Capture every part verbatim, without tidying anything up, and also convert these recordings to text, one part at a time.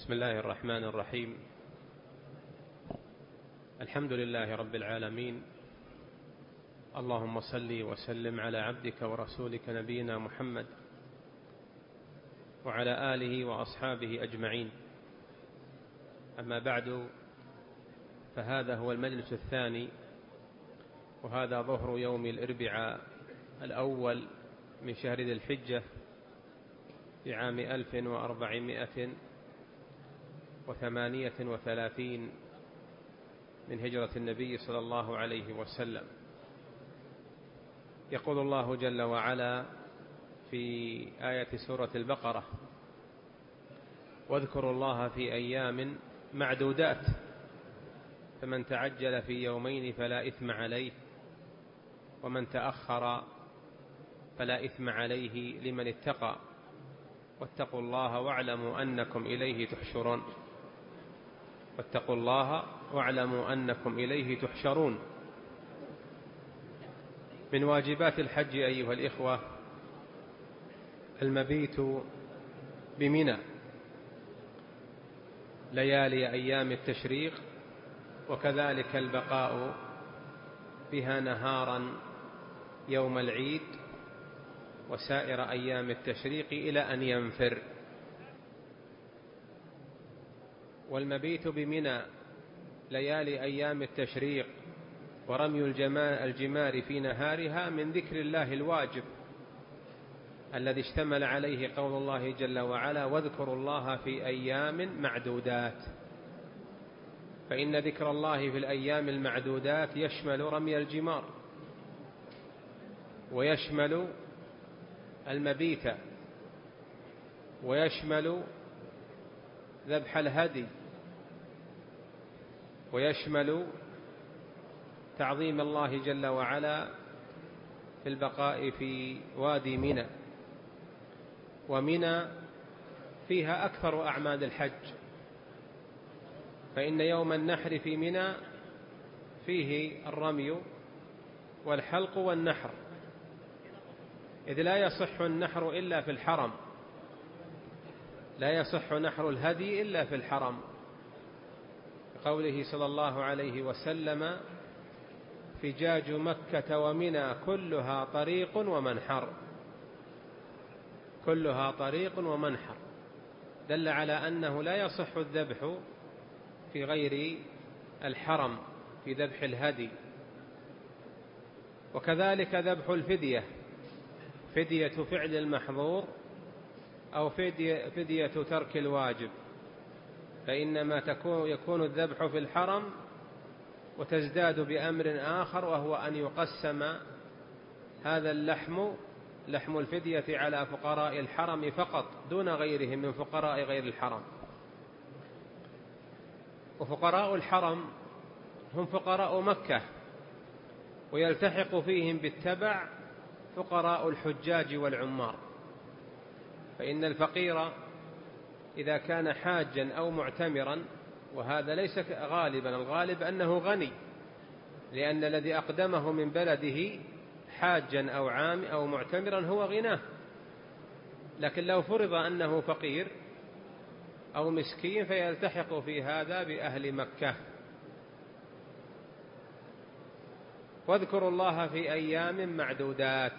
بسم الله الرحمن الرحيم. الحمد لله رب العالمين، اللهم صل وسلم على عبدك ورسولك نبينا محمد وعلى آله وأصحابه أجمعين. أما بعد، فهذا هو المجلس الثاني، وهذا ظهر يوم الأربعاء الأول من شهر ذي الحجة في عام ألف وأربعمائة وثمانية وثلاثين من هجرة النبي صلى الله عليه وسلم. يقول الله جل وعلا في آية سورة البقرة: واذكروا الله في أيام معدودات فمن تعجل في يومين فلا إثم عليه ومن تأخر فلا إثم عليه لمن اتقى واتقوا الله واعلموا أنكم إليه تحشرون واتقوا الله واعلموا أنكم إليه تحشرون. من واجبات الحج أيها الإخوة المبيت بمنى ليالي أيام التشريق، وكذلك البقاء بها نهارا يوم العيد وسائر أيام التشريق إلى أن ينفر. والمبيت بمنى ليالي أيام التشريق ورمي الجمار في نهارها من ذكر الله الواجب الذي اشتمل عليه قول الله جل وعلا: واذكروا الله في أيام معدودات. فإن ذكر الله في الأيام المعدودات يشمل رمي الجمار ويشمل المبيت ويشمل ذبح الهدي ويشمل تعظيم الله جل وعلا في البقاء في وادي منى. ومنى فيها أكثر أعمال الحج، فإن يوم النحر في منى فيه الرمي والحلق والنحر، إذ لا يصح النحر إلا في الحرم، لا يصح نحر الهدي إلا في الحرم، قوله صلى الله عليه وسلم: فجاج مكة ومنى كلها طريق ومنحر، كلها طريق ومنحر، دل على أنه لا يصح الذبح في غير الحرم في ذبح الهدي. وكذلك ذبح الفدية، فدية فعل المحظور أو فدية, فدية ترك الواجب، فإنما تكون يكون الذبح في الحرم وتزداد بأمر آخر، وهو أن يقسم هذا اللحم لحم الفدية على فقراء الحرم فقط دون غيرهم من فقراء غير الحرم. وفقراء الحرم هم فقراء مكة، ويلتحق فيهم بالتبع فقراء الحجاج والعمار. فإن الفقير إذا كان حاجا أو معتمرا، وهذا ليس غالبا، الغالب أنه غني، لأن الذي أقدمه من بلده حاجا أو عام أو معتمرا هو غناه. لكن لو فرض أنه فقير أو مسكين فيلتحق في هذا بأهل مكة. واذكروا الله في أيام معدودات.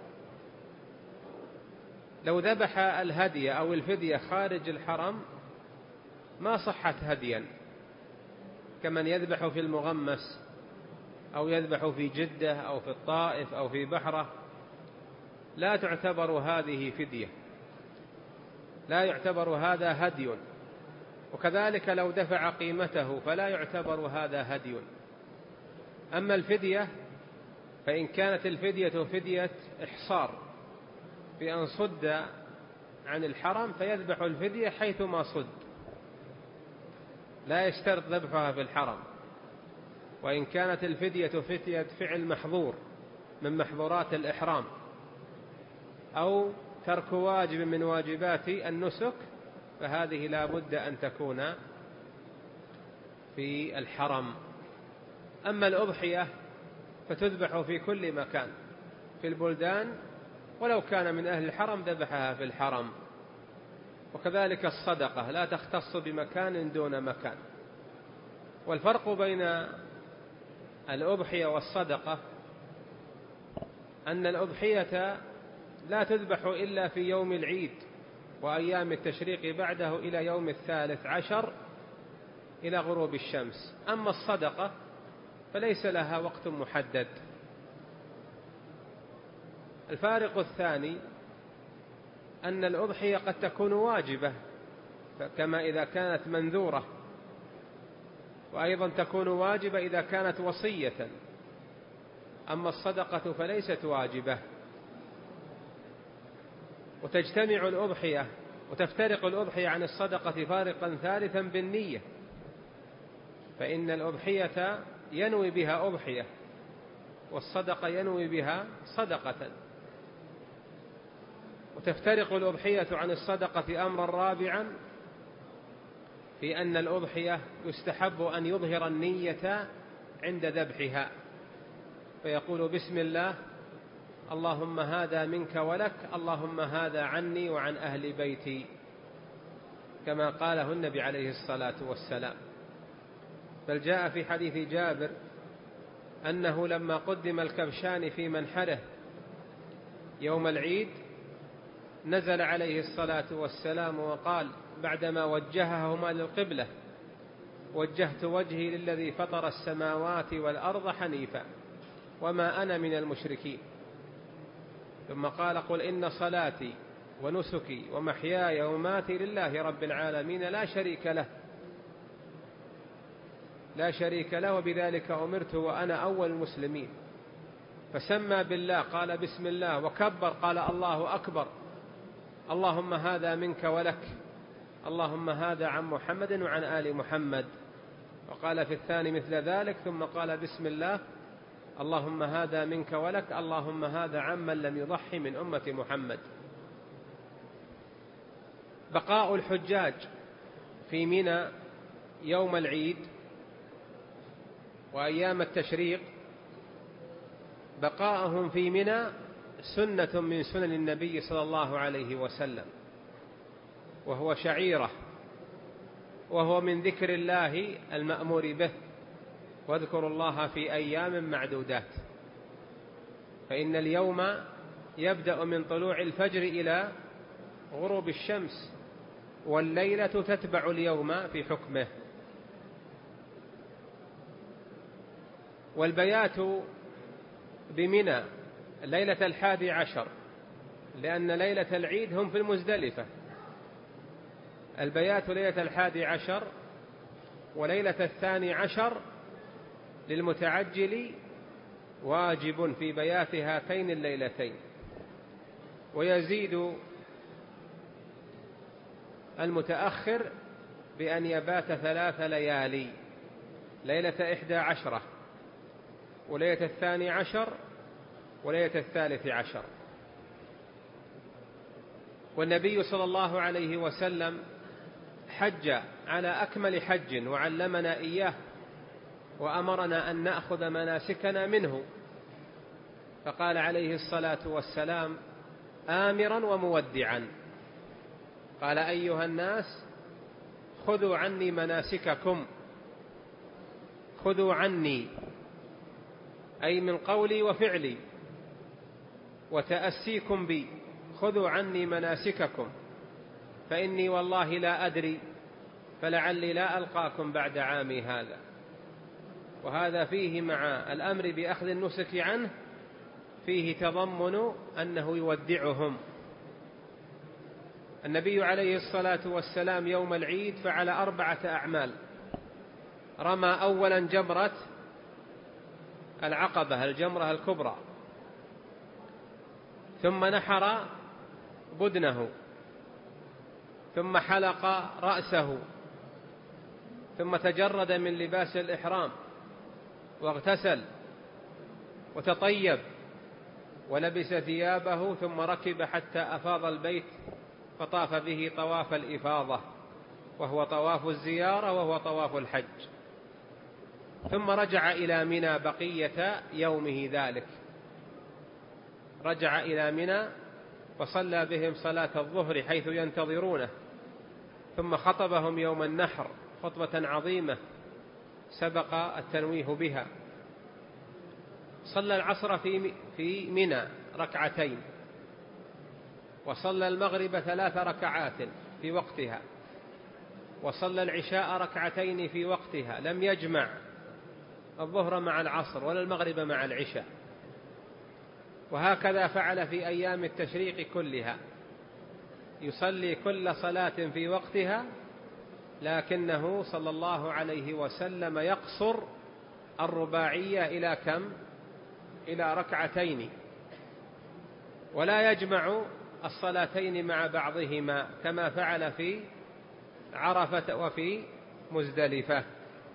لو ذبح الهدي أو الفدية خارج الحرم ما صحت هديا، كمن يذبح في المغمس أو يذبح في جدة أو في الطائف أو في بحرة، لا تعتبر هذه فدية، لا يعتبر هذا هدي. وكذلك لو دفع قيمته فلا يعتبر هذا هدي. أما الفدية فإن كانت الفدية فدية إحصار بأن صد عن الحرم فيذبح الفدية حيثما صد، لا يشترط ذبحها في الحرم. وإن كانت الفدية فدية فعل محظور من محظورات الإحرام أو ترك واجب من واجبات النسك فهذه لا بد أن تكون في الحرم. أما الأضحية فتذبح في كل مكان في البلدان، ولو كان من أهل الحرم ذبحها في الحرم. وكذلك الصدقة لا تختص بمكان دون مكان. والفرق بين الأضحية والصدقة أن الأضحية لا تذبح إلا في يوم العيد وأيام التشريق بعده إلى يوم الثالث عشر إلى غروب الشمس. أما الصدقة فليس لها وقت محدد. الفارق الثاني أن الأضحية قد تكون واجبة كما إذا كانت منذورة، وأيضا تكون واجبة إذا كانت وصية. أما الصدقة فليست واجبة. وتجتمع الأضحية وتفترق الأضحية عن الصدقة فارقا ثالثا بالنية، فإن الأضحية ينوي بها أضحية والصدقة ينوي بها صدقة. وتفترق الأضحية عن الصدقة أمرا رابعا في أن الأضحية يستحب أن يظهر النية عند ذبحها، فيقول بسم الله اللهم هذا منك ولك، اللهم هذا عني وعن أهل بيتي، كما قاله النبي عليه الصلاة والسلام. بل جاء في حديث جابر أنه لما قدم الكبشان في منحره يوم العيد نزل عليه الصلاة والسلام وقال بعدما وجههما للقبلة: وجهت وجهي للذي فطر السماوات والأرض حنيفا وما أنا من المشركين. ثم قال: قل إن صلاتي ونسكي ومحياي ومماتي لله رب العالمين لا شريك له لا شريك له وبذلك أمرت وأنا أول المسلمين. فسمى بالله قال بسم الله، وكبر قال الله أكبر، اللهم هذا منك ولك، اللهم هذا عن محمد وعن آل محمد. وقال في الثاني مثل ذلك، ثم قال بسم الله اللهم هذا منك ولك، اللهم هذا عمن لم يضحي من أمة محمد. بقاء الحجاج في منى يوم العيد وأيام التشريق، بقاءهم في منى سنة من سنن النبي صلى الله عليه وسلم، وهو شعيرة، وهو من ذكر الله المأمور به، واذكروا الله في أيام معدودات. فإن اليوم يبدأ من طلوع الفجر إلى غروب الشمس، والليلة تتبع اليوم في حكمه. والبيات بمنى ليلة الحادي عشر، لأن ليلة العيد هم في المزدلفة. البيات ليلة الحادي عشر وليلة الثاني عشر للمتعجل واجب في بيات هاتين الليلتين. ويزيد المتأخر بأن يبات ثلاث ليالي: ليلة إحدى عشرة وليلة الثاني عشر وليلة الثالث عشر. والنبي صلى الله عليه وسلم حج على أكمل حج وعلمنا إياه، وأمرنا أن نأخذ مناسكنا منه، فقال عليه الصلاة والسلام آمرا ومودعا، قال أيها الناس خذوا عني مناسككم، خذوا عني أي من قولي وفعلي وتأسيكم بي، خذوا عني مناسككم، فإني والله لا أدري فلعلي لا ألقاكم بعد عامي هذا. وهذا فيه مع الأمر بأخذ النسك عنه فيه تضمن أنه يودعهم. النبي عليه الصلاة والسلام يوم العيد فعل أربعة أعمال: رمى أولا جمرة العقبة الجمرة الكبرى، ثم نحر بدنه، ثم حلق رأسه، ثم تجرد من لباس الإحرام واغتسل وتطيب ولبس ثيابه، ثم ركب حتى أفاض البيت فطاف به طواف الإفاضة، وهو طواف الزيارة وهو طواف الحج، ثم رجع إلى منى بقية يومه ذلك. رجع إلى منى فصلى بهم صلاة الظهر حيث ينتظرونه، ثم خطبهم يوم النحر خطبة عظيمة سبق التنويه بها. صلى العصر في في منى ركعتين، وصلى المغرب ثلاث ركعات في وقتها، وصلى العشاء ركعتين في وقتها، لم يجمع الظهر مع العصر ولا المغرب مع العشاء. وهكذا فعل في أيام التشريق كلها، يصلي كل صلاة في وقتها، لكنه صلى الله عليه وسلم يقصر الرباعية إلى كم؟ إلى ركعتين، ولا يجمع الصلاتين مع بعضهما كما فعل في عرفة وفي مزدلفة.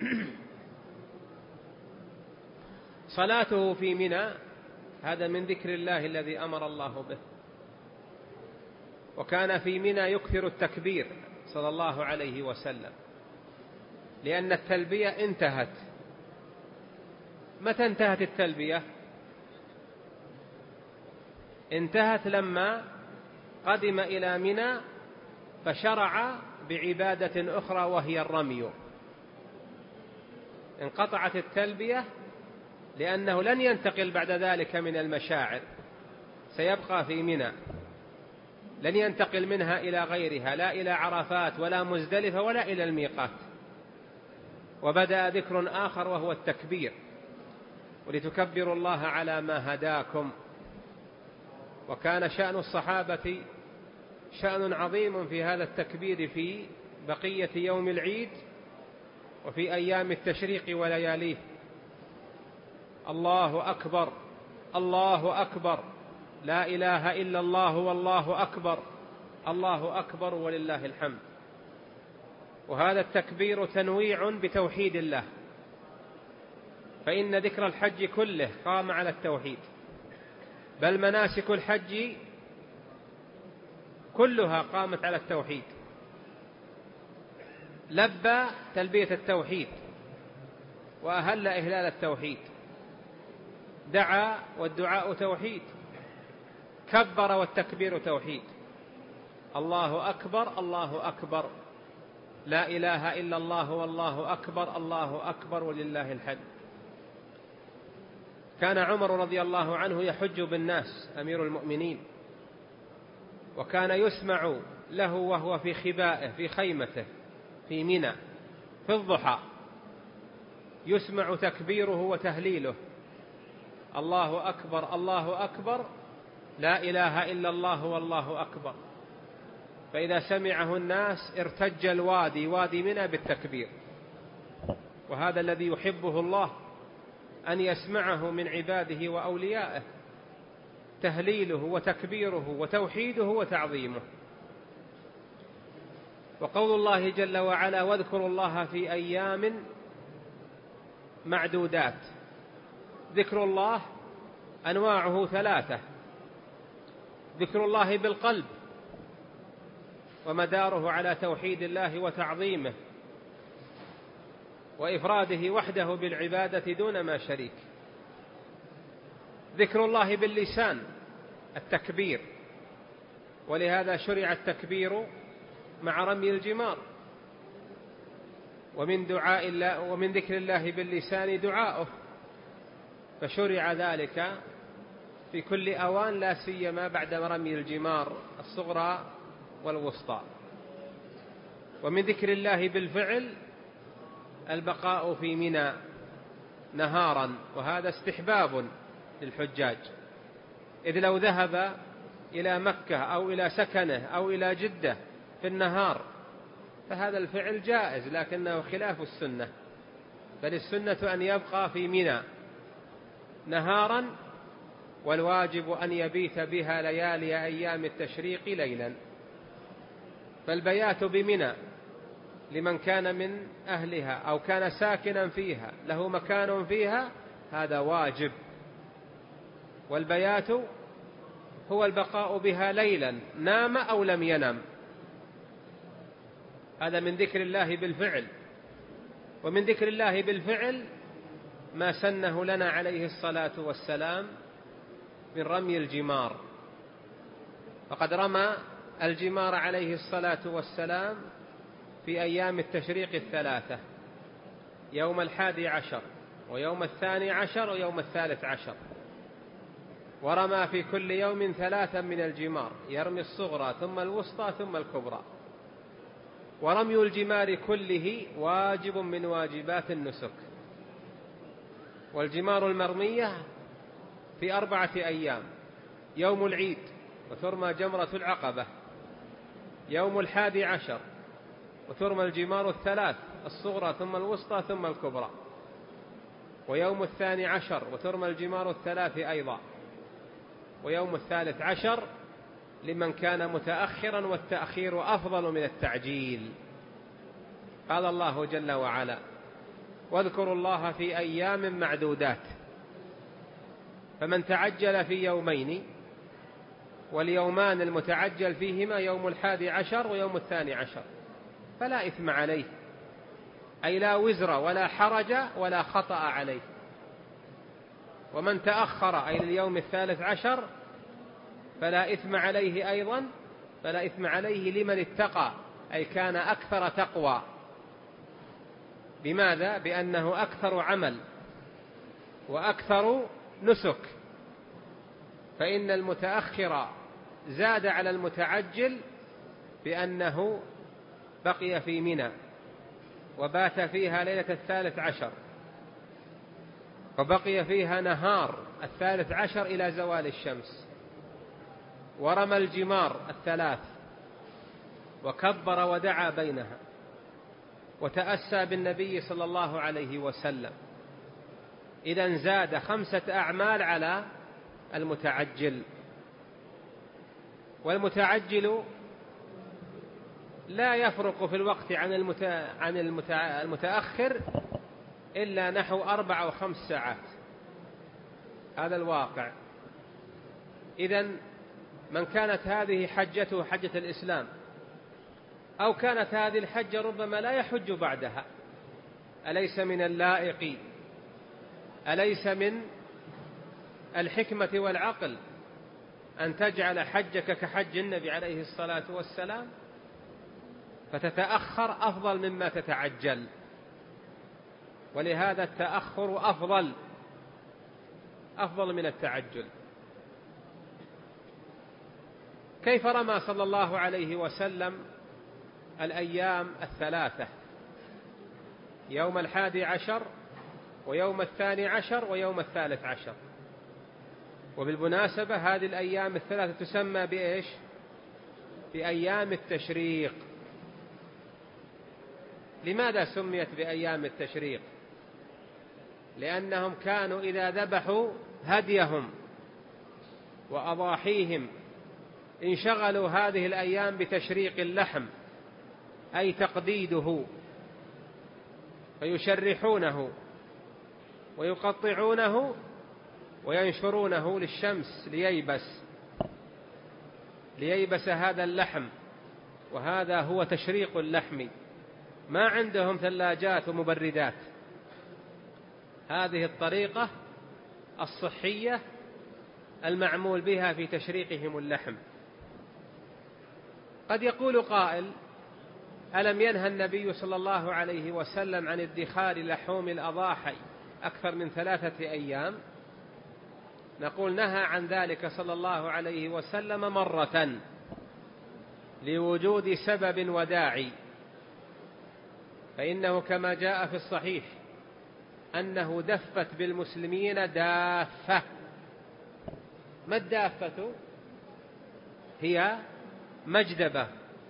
صلاته في منى هذا من ذكر الله الذي أمر الله به. وكان في منى يكثر التكبير صلى الله عليه وسلم، لأن التلبية انتهت. متى انتهت التلبية؟ انتهت لما قدم إلى منى فشرع بعبادة أخرى وهي الرمي. انقطعت التلبية لأنه لن ينتقل بعد ذلك من المشاعر، سيبقى في منى، لن ينتقل منها إلى غيرها، لا إلى عرفات ولا مزدلفة ولا إلى الميقات. وبدأ ذكر آخر وهو التكبير، ولتكبروا الله على ما هداكم. وكان شأن الصحابة شأن عظيم في هذا التكبير في بقية يوم العيد وفي أيام التشريق ولياليه. الله أكبر، الله أكبر، لا إله إلا الله والله أكبر، الله أكبر ولله الحمد. وهذا التكبير تنويع بتوحيد الله، فإن ذكر الحج كله قام على التوحيد، بل مناسك الحج كلها قامت على التوحيد. لبى تلبية التوحيد وأهل إهلال التوحيد، دعا والدعاء توحيد، كبر والتكبير توحيد. الله أكبر، الله أكبر، لا إله إلا الله والله أكبر، الله أكبر ولله الحمد. كان عمر رضي الله عنه يحج بالناس أمير المؤمنين، وكان يسمع له وهو في خبائه في خيمته في منى في الضحى، يسمع تكبيره وتهليله، الله أكبر، الله أكبر، لا إله إلا الله والله أكبر. فإذا سمعه الناس ارتج الوادي، وادي منى، بالتكبير. وهذا الذي يحبه الله أن يسمعه من عباده وأوليائه، تهليله وتكبيره وتوحيده وتعظيمه. وقول الله جل وعلا: واذكروا الله في أيام معدودات. ذكر الله أنواعه ثلاثة: ذكر الله بالقلب ومداره على توحيد الله وتعظيمه وإفراده وحده بالعبادة دون ما شريك. ذكر الله باللسان التكبير، ولهذا شرع التكبير مع رمي الجمار. ومن دعاء الله ومن ذكر الله باللسان دعاؤه، فشرع ذلك في كل أوان، لا سيما بعد رمي الجمار الصغرى والوسطى. ومن ذكر الله بالفعل البقاء في منى نهارا، وهذا استحباب للحجاج، إذ لو ذهب إلى مكة أو إلى سكنه أو إلى جدة في النهار فهذا الفعل جائز، لكنه خلاف السنة، بل السنة أن يبقى في منى نهارا، والواجب أن يبيت بها ليالي أيام التشريق ليلا. فالبيات بمنى لمن كان من أهلها أو كان ساكنا فيها له مكان فيها هذا واجب، والبيات هو البقاء بها ليلا، نام أو لم ينم. هذا من ذكر الله بالفعل. ومن ذكر الله بالفعل ما سنه لنا عليه الصلاة والسلام من رمي الجمار، فقد رمى الجمار عليه الصلاة والسلام في أيام التشريق الثلاثة، يوم الحادي عشر ويوم الثاني عشر ويوم الثالث عشر، ورمى في كل يوم ثلاثا من الجمار، يرمي الصغرى ثم الوسطى ثم الكبرى. ورمي الجمار كله واجب من واجبات النسك. والجمار المرمية في أربعة أيام: يوم العيد وترمى جمرة العقبة، يوم الحادي عشر وترمى الجمار الثلاث، الصغرى ثم الوسطى ثم الكبرى، ويوم الثاني عشر وترمى الجمار الثلاث أيضا، ويوم الثالث عشر لمن كان متأخرا، والتأخير أفضل من التعجيل. قال الله جل وعلا: واذكروا الله في أيام معدودات. فمن تعجل في يومين، واليومان المتعجل فيهما يوم الحادي عشر ويوم الثاني عشر، فلا إثم عليه، أي لا وزر ولا حرج ولا خطأ عليه. ومن تأخر أي لليوم الثالث عشر فلا إثم عليه أيضا، فلا إثم عليه لمن اتقى، أي كان أكثر تقوى. بماذا؟ بأنه أكثر عمل وأكثر نسك. فإن المتأخر زاد على المتعجل بأنه بقي في منى وبات فيها ليلة الثالث عشر، وبقي فيها نهار الثالث عشر إلى زوال الشمس، ورمى الجمار الثلاث وكبر ودعا بينها، وتأسى بالنبي صلى الله عليه وسلم. إذن زاد خمسة أعمال على المتعجل. والمتعجل لا يفرق في الوقت عن عن المتأخر إلا نحو أربع أو خمس ساعات، هذا الواقع. إذن من كانت هذه حجته حجة الإسلام، أو كانت هذه الحجة ربما لا يحج بعدها، أليس من اللائق، أليس من الحكمة والعقل أن تجعل حجك كحج النبي عليه الصلاة والسلام؟ فتتأخر أفضل مما تتعجل، ولهذا التأخر أفضل أفضل من التعجل. كيف رمى صلى الله عليه وسلم الأيام الثلاثة؟ يوم الحادي عشر ويوم الثاني عشر ويوم الثالث عشر. وبالمناسبة هذه الأيام الثلاثة تسمى بإيش؟ بأيام التشريق. لماذا سميت بأيام التشريق؟ لأنهم كانوا إذا ذبحوا هديهم وأضاحيهم انشغلوا هذه الأيام بتشريق اللحم، أي تقديده، فيشرحونه ويقطعونه وينشرونه للشمس لييبس لييبس هذا اللحم. وهذا هو تشريق اللحم. ما عندهم ثلاجات ومبردات. هذه الطريقة الصحية المعمول بها في تشريقهم اللحم. قد يقول قائل: ألم ينهى النبي صلى الله عليه وسلم عن ادخار لحوم الأضاحي أكثر من ثلاثة أيام؟ نقول: نهى عن ذلك صلى الله عليه وسلم مرة لوجود سبب وداعي. فإنه كما جاء في الصحيح أنه دفت بالمسلمين دافة. ما الدافة؟ هي مجدبة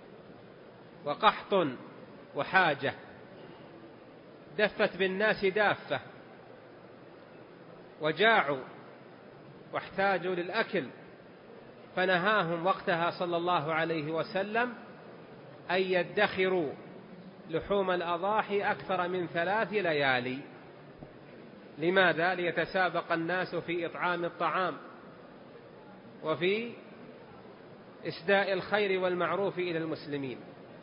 وقحط وحاجة. دفت بالناس دافة، وجاعوا واحتاجوا للأكل، فنهاهم وقتها صلى الله عليه وسلم أن يدخروا لحوم الأضاحي أكثر من ثلاث ليالي. لماذا؟ ليتسابق الناس في إطعام الطعام وفي إسداء الخير والمعروف إلى المسلمين.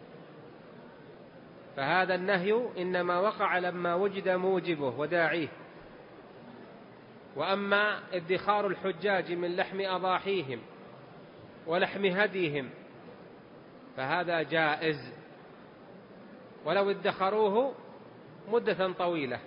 فهذا النهي إنما وقع لما وجد موجبه وداعيه. وأما ادخار الحجاج من لحم أضاحيهم ولحم هديهم فهذا جائز، ولو ادخروه مدة طويلة.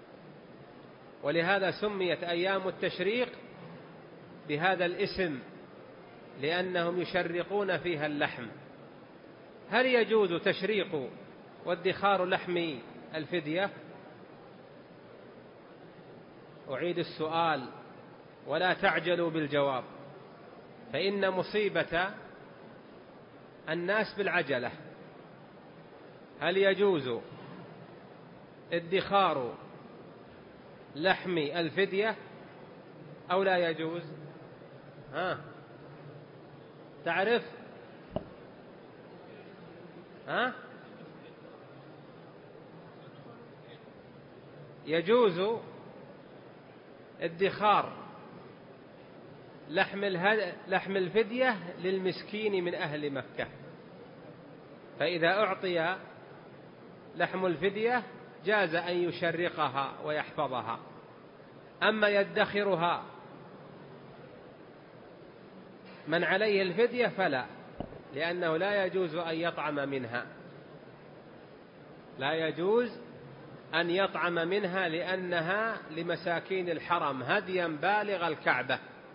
ولهذا سميت أيام التشريق بهذا الاسم، لأنهم يشرقون فيها اللحم. هل يجوز تشريق وادخار لحم الفدية؟ أعيد السؤال ولا تعجلوا بالجواب، فإن مصيبة الناس بالعجلة. هل يجوز ادخار لحم الفدية أو لا يجوز؟ ها تعرف؟ ها يجوز ادخار لحم لحم الفدية للمسكين من أهل مكة، فإذا أعطي لحم الفدية جاز أن يشرقها ويحفظها. أما يدخرها من عليه الفدية فلا، لأنه لا يجوز أن يطعم منها، لا يجوز أن يطعم منها، لأنها لمساكين الحرم هديا بالغ الكعبة.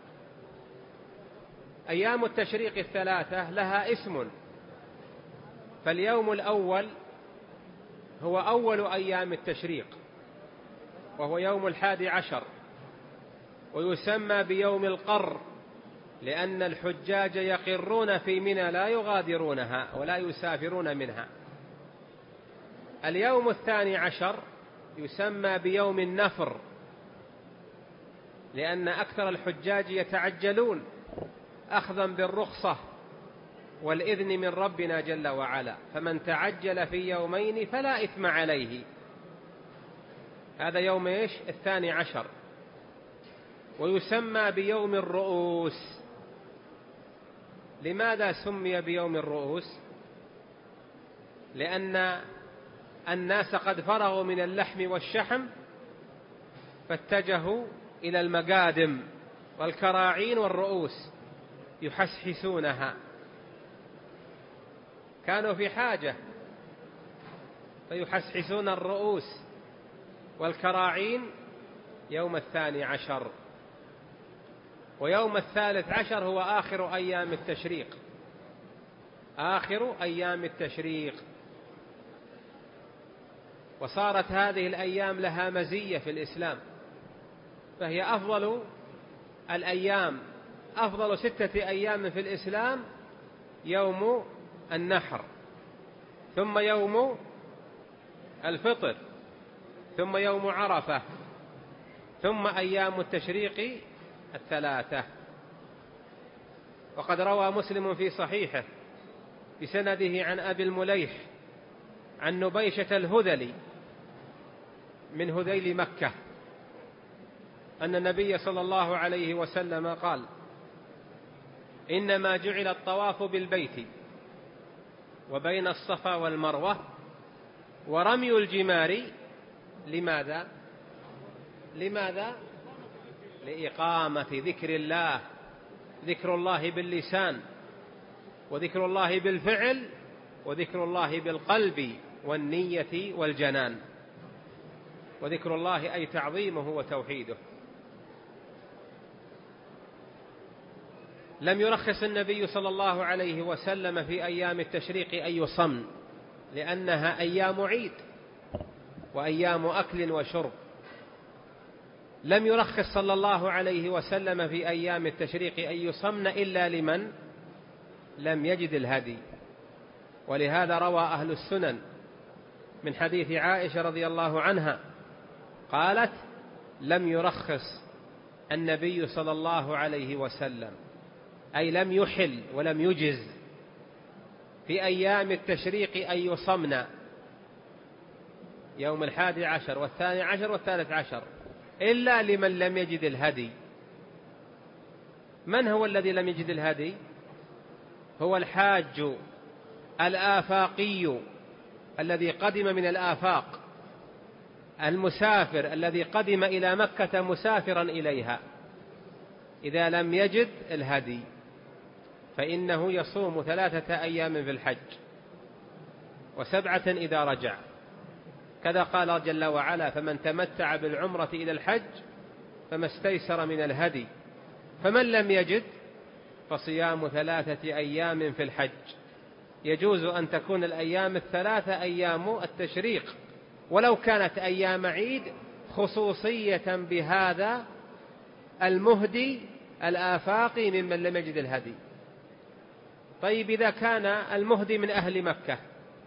أيام التشريق الثلاثة لها اسم، فاليوم الأول هو أول أيام التشريق، وهو يوم الحادي عشر، ويسمى بيوم القر، لأن الحجاج يقرون في منى لا يغادرونها ولا يسافرون منها. اليوم الثاني عشر يسمى بيوم النفر، لأن أكثر الحجاج يتعجلون أخذا بالرخصة والإذن من ربنا جل وعلا، فمن تعجل في يومين فلا إثم عليه. هذا يوم إيش؟ الثاني عشر. ويسمى بيوم الرؤوس. لماذا سمي بيوم الرؤوس؟ لأن الناس قد فرغوا من اللحم والشحم، فاتجهوا إلى المقادم والكراعين والرؤوس يحسحسونها، كانوا في حاجة فيحسحسون الرؤوس والكراعين يوم الثاني عشر. ويوم الثالث عشر هو آخر أيام التشريق، آخر أيام التشريق. وصارت هذه الأيام لها مزية في الإسلام، فهي أفضل الأيام، أفضل ستة أيام في الإسلام يوم النحر، ثم يوم الفطر، ثم يوم عرفة، ثم أيام التشريق الثلاثة. وقد روى مسلم في صحيحه بسنده عن أبي المليح عن نبيشة الهذلي من هذيل مكة أن النبي صلى الله عليه وسلم قال: إنما جعل الطواف بالبيت وبين الصفا والمروة ورمي الجمار. لماذا؟ لماذا؟ لإقامة ذكر الله، ذكر الله باللسان، وذكر الله بالفعل، وذكر الله بالقلب والنية والجنان. وذكر الله أي تعظيمه وتوحيده. لم يرخص النبي صلى الله عليه وسلم في أيام التشريق أي صمن، لأنها أيام عيد وأيام أكل وشرب. لم يرخص صلى الله عليه وسلم في أيام التشريق أن يصمن إلا لمن لم يجد الهدي. ولهذا روى أهل السنن من حديث عائشة رضي الله عنها قالت: لم يرخص النبي صلى الله عليه وسلم، أي لم يحل ولم يجز في أيام التشريق أن يصمن يوم الحادي عشر والثاني عشر والثالث عشر إلا لمن لم يجد الهدي. من هو الذي لم يجد الهدي؟ هو الحاج الآفاقي الذي قدم من الآفاق، المسافر الذي قدم إلى مكة مسافرا إليها، إذا لم يجد الهدي فإنه يصوم ثلاثة أيام في الحج، وسبعة إذا رجع. كذا قال جل وعلا: فمن تمتع بالعمرة إلى الحج فما استيسر من الهدي، فمن لم يجد فصيام ثلاثة أيام في الحج. يجوز أن تكون الأيام الثلاثة أيام التشريق ولو كانت أيام عيد، خصوصية بهذا المهدي الآفاقي ممن لم يجد الهدي. طيب إذا كان المهدي من أهل مكة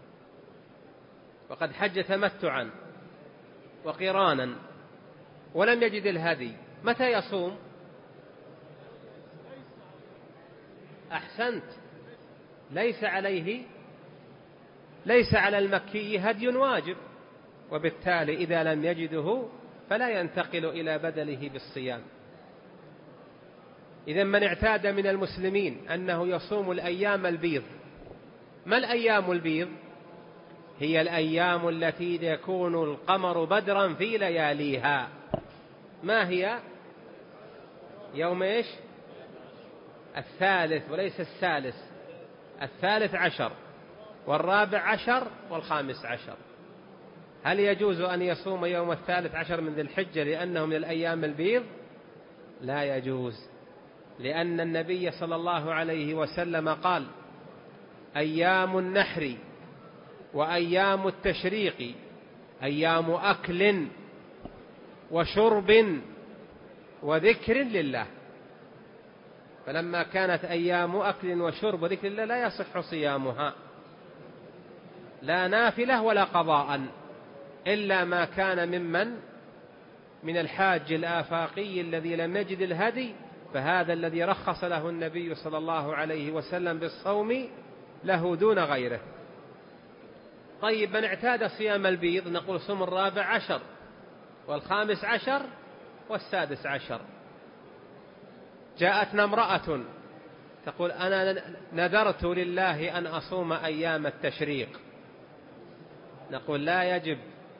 وقد حج تمتعا وقرانا ولم يجد الهدي، متى يصوم؟ أحسنت، ليس عليه ليس على المكي هدي واجب، وبالتالي إذا لم يجده فلا ينتقل إلى بدله بالصيام. إذن من اعتاد من المسلمين أنه يصوم الأيام البيض. ما الأيام البيض؟ هي الأيام التي يكون القمر بدرا في لياليها. ما هي؟ يوم إيش؟ الثالث وليس الثالث، الثالث عشر والرابع عشر والخامس عشر. هل يجوز أن يصوم يوم الثالث عشر من ذي الحجة لأنه من الأيام البيض؟ لا يجوز، لأن النبي صلى الله عليه وسلم قال: أيام النحر وأيام التشريق أيام أكل وشرب وذكر لله. فلما كانت أيام أكل وشرب وذكر الله لا يصح صيامها، لا نافلة ولا قضاء، إلا ما كان ممن من الحاج الآفاقي الذي لم يجد الهدي، فهذا الذي رخص له النبي صلى الله عليه وسلم بالصوم له دون غيره. طيب من اعتاد صيام البيض نقول صوم الرابع عشر والخامس عشر والسادس عشر. جاءتنا امرأة تقول: أنا نذرت لله أن أصوم أيام التشريق. نقول: لا يجب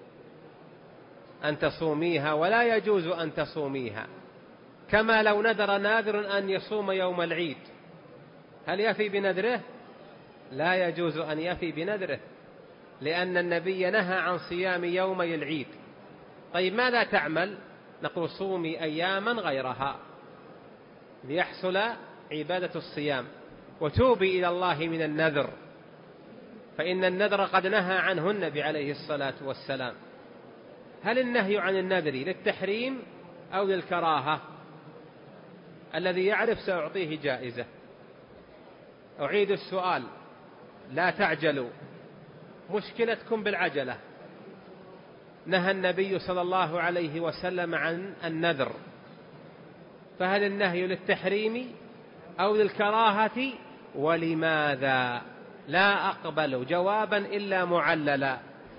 أن تصوميها ولا يجوز أن تصوميها، كما لو نذر ناذر أن يصوم يوم العيد، هل يفي بنذره؟ لا يجوز أن يفي بنذره، لأن النبي نهى عن صيام يومي العيد. طيب ماذا تعمل؟ نقول: صومي أياما غيرها ليحصل عبادة الصيام، وتوبي إلى الله من النذر، فإن النذر قد نهى عنه النبي عليه الصلاة والسلام. هل النهي عن النذر للتحريم أو للكراهة؟ الذي يعرف سأعطيه جائزة. أعيد السؤال، لا تعجلوا، مشكلتكم بالعجلة. نهى النبي صلى الله عليه وسلم عن النذر، فهل النهي للتحريم أو للكراهة؟ ولماذا؟ لا أقبل جوابا إلا معللا.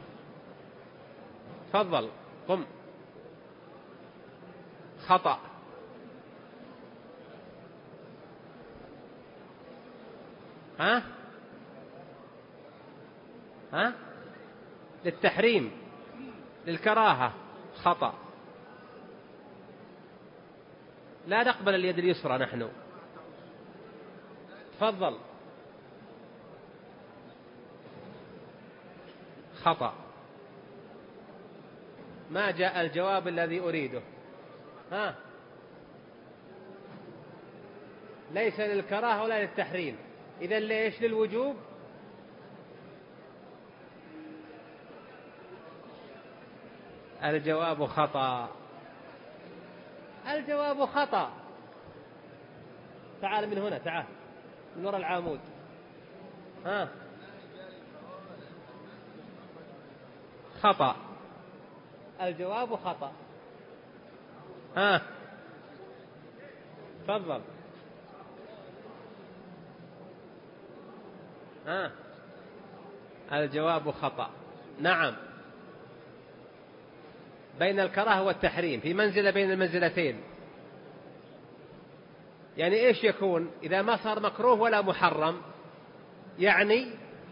تفضل قم. خطأ. ها ها للتحريم، للكراهة خطأ. لا نقبل اليد اليسرى نحن. تفضل. خطأ، ما جاء الجواب الذي أريده. ها ليس للكراهة ولا للتحريم، إذن ليش؟ للوجوب. الجواب خطأ، الجواب خطأ. تعال من هنا، تعال من وراء العامود. ها خطأ، الجواب خطأ. ها تفضل. ها الجواب خطأ. نعم، بين الكراهة والتحريم، في منزلة بين المنزلتين. يعني إيش يكون إذا ما صار مكروه ولا محرم؟ يعني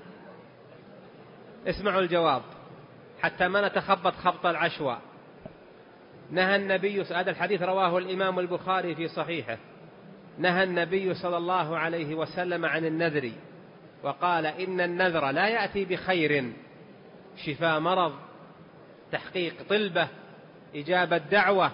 اسمعوا الجواب حتى ما نتخبط خبط العشواء. نهى النبي، هذا الحديث رواه الإمام البخاري في صحيحه، نهى النبي صلى الله عليه وسلم عن النذر وقال إن النذر لا يأتي بخير، شفاء مرض، تحقيق طلبة، إجابة دعوة،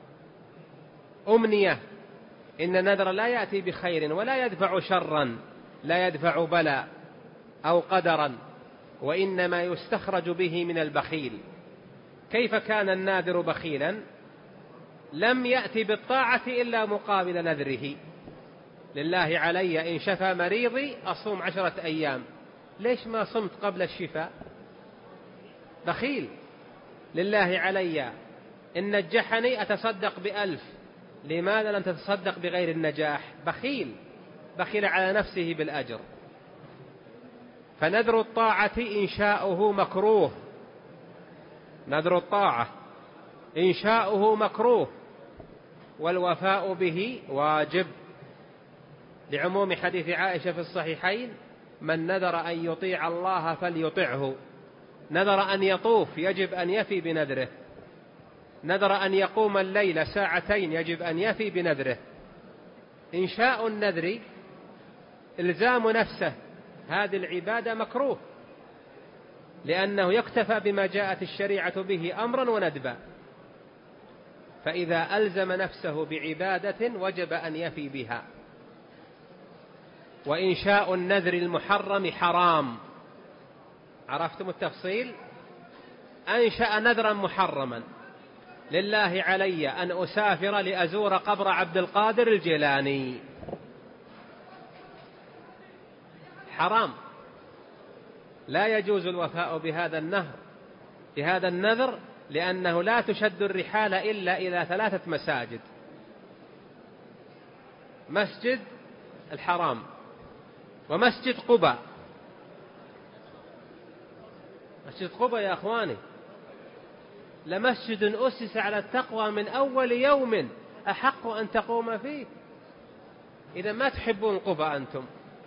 أمنية. إن النذر لا يأتي بخير ولا يدفع شرا، لا يدفع بلاء أو قدرا، وإنما يستخرج به من البخيل. كيف كان الناذر بخيلا؟ لم يأتي بالطاعة إلا مقابل نذره. لله علي إن شفى مريضي أصوم عشرة أيام، ليش ما صمت قبل الشفاء؟ بخيل. لله علي إن نجحني أتصدق بألف، لماذا لم تتصدق بغير النجاح؟ بخيل، بخيل على نفسه بالأجر. فنذر الطاعة إنشاؤه مكروه، نذر الطاعة إنشاؤه مكروه، والوفاء به واجب، لعموم حديث عائشة في الصحيحين: من نذر أن يطيع الله فليطعه. نذر أن يطوف يجب أن يفي بنذره، نذر أن يقوم الليل ساعتين يجب أن يفي بنذره. إنشاء النذر إلزام نفسه هذه العبادة مكروه، لأنه يكتفى بما جاءت الشريعة به أمرا وندبا، فإذا ألزم نفسه بعبادة وجب أن يفي بها. وإنشاء النذر المحرم حرام. عرفتم التفصيل؟ أنشأ نذرا محرما: لله علي أن أسافر لأزور قبر عبد القادر الجيلاني، حرام، لا يجوز الوفاء بهذا النهر بهذا النذر، لأنه لا تشد الرحال إلا إلى ثلاثة مساجد: مسجد الحرام، ومسجد قباء. مسجد قباء يا أخواني لمسجد أسس على التقوى من أول يوم أحق أن تقوم فيه. إذا ما تحبون قباء أنتم،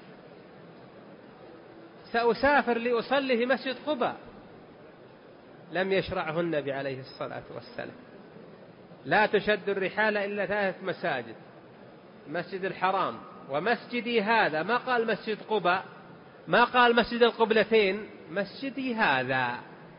سأسافر لأصلي في مسجد قباء، لم يشرعه النبي عليه الصلاة والسلام. لا تشد الرحال إلا ثلاثة مساجد: مسجد الحرام، ومسجدي هذا، ما قال مسجد قباء، ما قال مسجد القبلتين، مسجدي هذا،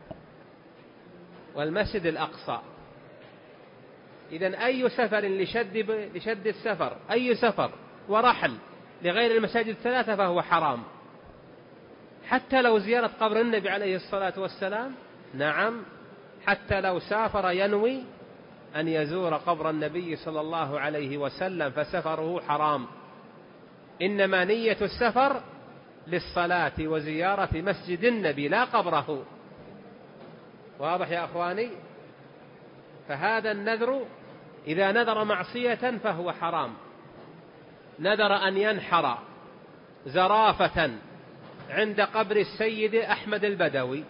والمسجد الأقصى. إذن أي سفر لشد, لشد السفر، أي سفر ورحل لغير المساجد الثلاثة فهو حرام، حتى لو زيارة قبر النبي عليه الصلاة والسلام. نعم، حتى لو سافر ينوي أن يزور قبر النبي صلى الله عليه وسلم فسفره حرام، إنما نية السفر للصلاة وزيارة مسجد النبي لا قبره. واضح يا أخواني؟ فهذا النذر إذا نذر معصية فهو حرام. نذر أن ينحر زرافة عند قبر السيد أحمد البدوي،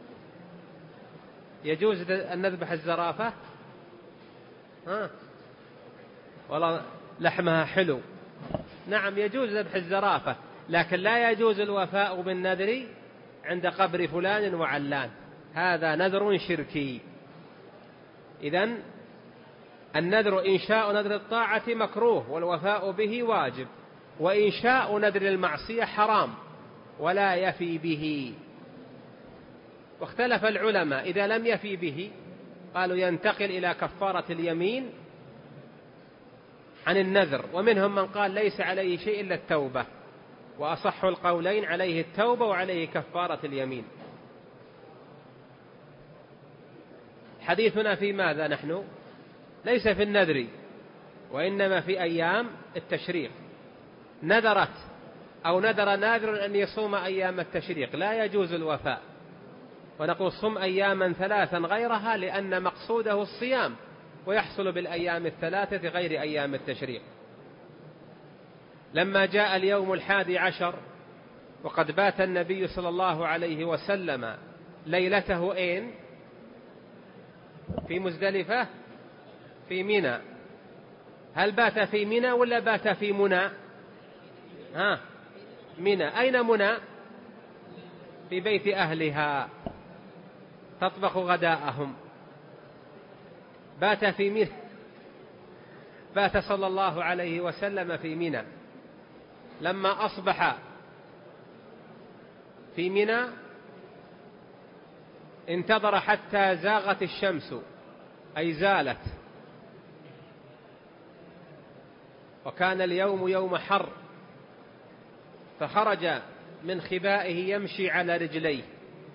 يجوز أن نذبح الزرافة؟ ها؟ والله لحمها حلو. نعم يجوز ذبح الزرافة، لكن لا يجوز الوفاء بالنذر عند قبر فلان وعلان، هذا نذر شركي. إذن النذر إنشاء نذر الطاعة مكروه، والوفاء به واجب، وإنشاء نذر المعصية حرام ولا يفي به. واختلف العلماء إذا لم يفي به، قالوا ينتقل إلى كفارة اليمين عن النذر، ومنهم من قال ليس عليه شيء إلا التوبة، وأصح القولين عليه التوبة وعليه كفارة اليمين. حديثنا في ماذا نحن؟ ليس في النذر، وإنما في أيام التشريق. نذرت أو نذر ناذر أن يصوم أيام التشريق، لا يجوز الوفاء، ونقول صم أياما ثلاثا غيرها، لأن مقصوده الصيام، ويحصل بالأيام الثلاثة غير أيام التشريق. لما جاء اليوم الحادي عشر وقد بات النبي صلى الله عليه وسلم ليلته أين؟ في مزدلفة؟ في منى. هل بات في منى ولا بات في منى؟ ها، منى. أين منى؟ في بيت أهلها تطبخ غداءهم. بات في منى، بات صلى الله عليه وسلم في منى. لما أصبح في منى انتظر حتى زاغت الشمس أي زالت، وكان اليوم يوم حر، فخرج من خبائه يمشي على رجليه.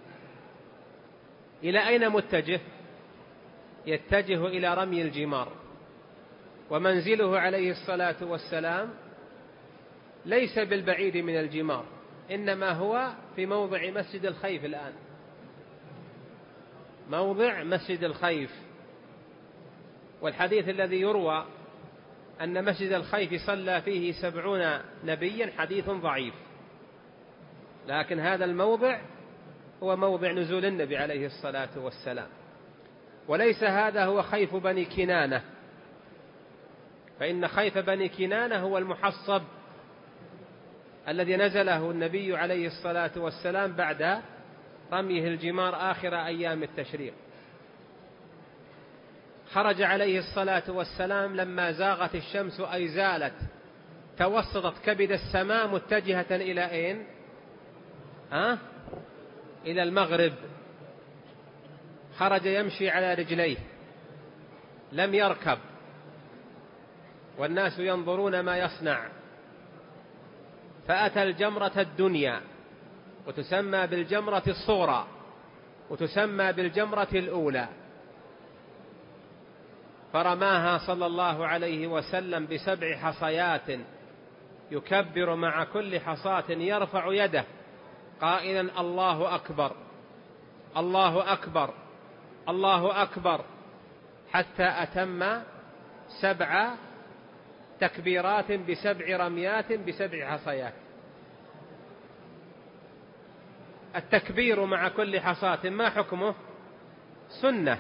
إلى أين متجه؟ يتجه إلى رمي الجمار، ومنزله عليه الصلاة والسلام ليس بالبعيد من الجمار، إنما هو في موضع مسجد الخيف الآن، موضع مسجد الخيف. والحديث الذي يروى أن مسجد الخيف صلى فيه سبعون نبيا حديث ضعيف، لكن هذا الموضع هو موضع نزول النبي عليه الصلاة والسلام. وليس هذا هو خيف بني كنانة، فإن خيف بني كنانة هو المحصب الذي نزله النبي عليه الصلاة والسلام بعد رميه الجمار آخر أيام التشريق. خرج عليه الصلاة والسلام لما زاغت الشمس أي زالت، توسطت كبد السماء متجهة إلى أين؟ ها؟ إلى المغرب. خرج يمشي على رجليه، لم يركب، والناس ينظرون ما يصنع. فأتى الجمرة الدنيا، وتسمى بالجمرة الصغرى، وتسمى بالجمرة الأولى، فرماها صلى الله عليه وسلم بسبع حصيات، يكبر مع كل حصاة، يرفع يده قائلا الله أكبر الله أكبر الله أكبر، حتى أتم سبع تكبيرات بسبع رميات بسبع حصيات. التكبير مع كل حصاة ما حكمه؟ سنة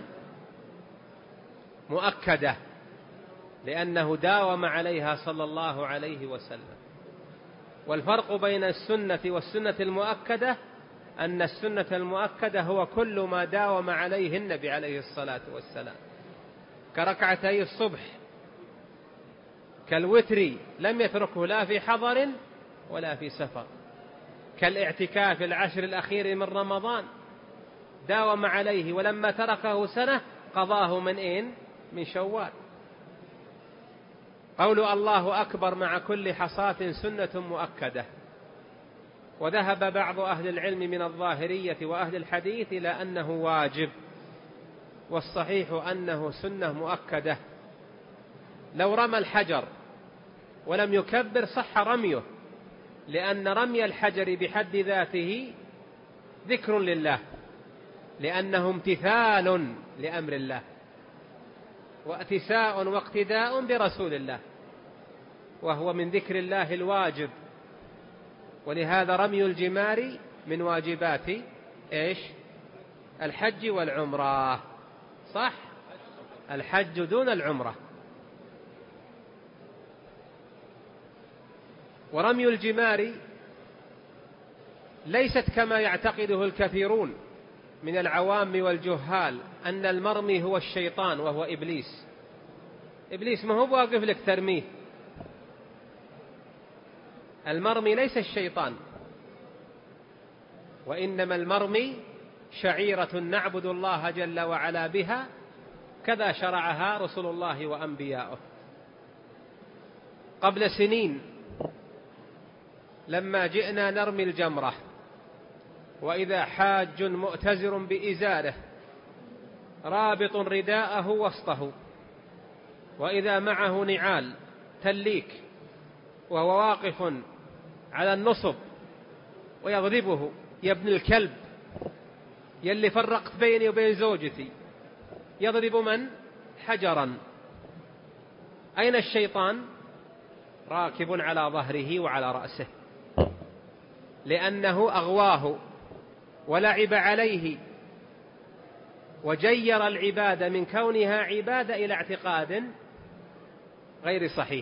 مؤكدة، لأنه داوم عليها صلى الله عليه وسلم. والفرق بين السنة والسنة المؤكدة أن السنة المؤكدة هو كل ما داوم عليه النبي عليه الصلاة والسلام، كركعتي الصبح، كالوتر لم يتركه لا في حضر ولا في سفر، كالاعتكاف العشر الأخير من رمضان داوم عليه، ولما تركه سنة قضاه من إين؟ من شوال. قول الله أكبر مع كل حصاة سنة مؤكدة. وذهب بعض أهل العلم من الظاهرية وأهل الحديث إلى أنه واجب، والصحيح أنه سنة مؤكدة. لو رمى الحجر ولم يكبر صح رميه، لأن رمي الحجر بحد ذاته ذكر لله، لأنه امتثال لأمر الله، واتساء واقتداء برسول الله، وهو من ذكر الله الواجب. ولهذا رمي الجمار من واجبات إيش؟ الحج والعمرة، صح؟ الحج دون العمرة. ورمي الجمار ليست كما يعتقده الكثيرون من العوام والجهال أن المرمي هو الشيطان وهو إبليس. إبليس ما هو واقف لك ترميه. المرمي ليس الشيطان، وإنما المرمي شعيرة نعبد الله جل وعلا بها، كذا شرعها رسول الله وأنبياؤه. قبل سنين لما جئنا نرمي الجمرة، وإذا حاج مؤتزر بإزاره رابط رداءه وسطه، وإذا معه نعال تليك، وهو واقف على النصب ويضربه: يا ابن الكلب، يلي فرقت بيني وبين زوجتي. يضرب من؟ حجرا. أين الشيطان؟ راكب على ظهره وعلى رأسه، لأنه أغواه ولعب عليه وجير العبادة من كونها عبادة إلى اعتقاد غير صحيح.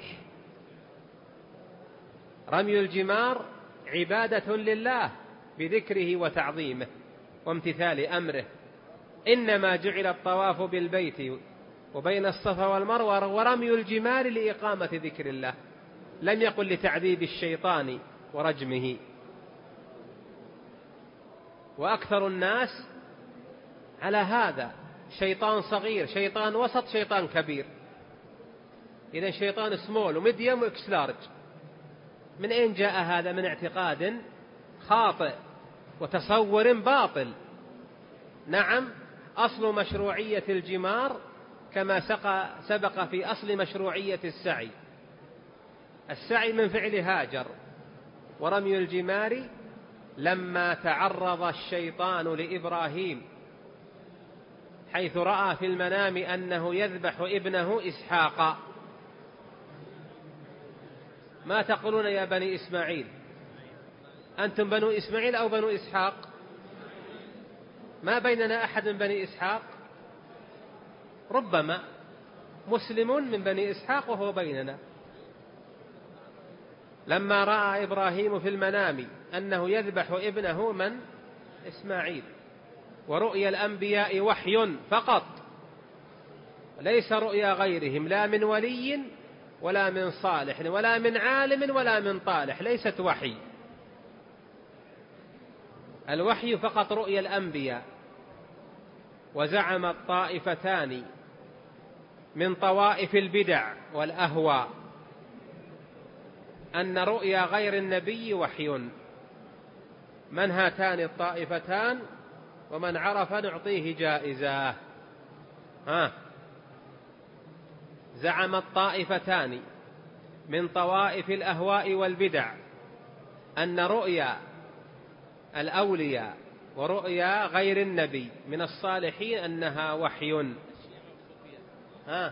رمي الجمار عبادة لله بذكره وتعظيمه وامتثال أمره، إنما جعل الطواف بالبيت وبين الصفا والمروة ورمي الجمار لإقامة ذكر الله، لم يقل لتعذيب الشيطان ورجمه. وأكثر الناس على هذا، شيطان صغير، شيطان وسط، شيطان كبير. إذا شيطان سمول وميديوم وإكس لارج. من أين جاء هذا؟ من اعتقاد خاطئ وتصور باطل. نعم، أصل مشروعية الجمار كما سبق في أصل مشروعية السعي. السعي من فعل هاجر، ورمي الجمار لما تعرض الشيطان لإبراهيم حيث رأى في المنام أنه يذبح ابنه إسحاق. ما تقولون يا بني إسماعيل؟ أنتم بنو إسماعيل أو بنو إسحاق؟ ما بيننا أحد من بني إسحاق؟ ربما مسلم من بني إسحاق وهو بيننا. لما رأى إبراهيم في المنام أنه يذبح ابنه من؟ إسماعيل. ورؤيا الأنبياء وحي فقط، ليس رؤيا غيرهم، لا من ولي ولا من صالح ولا من عالم ولا من طالح، ليست وحي. الوحي فقط رؤيا الأنبياء. وزعم الطائفتان من طوائف البدع والأهواء أن رؤيا غير النبي وحي. من هاتان الطائفتان؟ ومن عرف نعطيه جائزة. ها زعم الطائفتان من طوائف الأهواء والبدع أن رؤيا الأولياء ورؤيا غير النبي من الصالحين أنها وحي. ها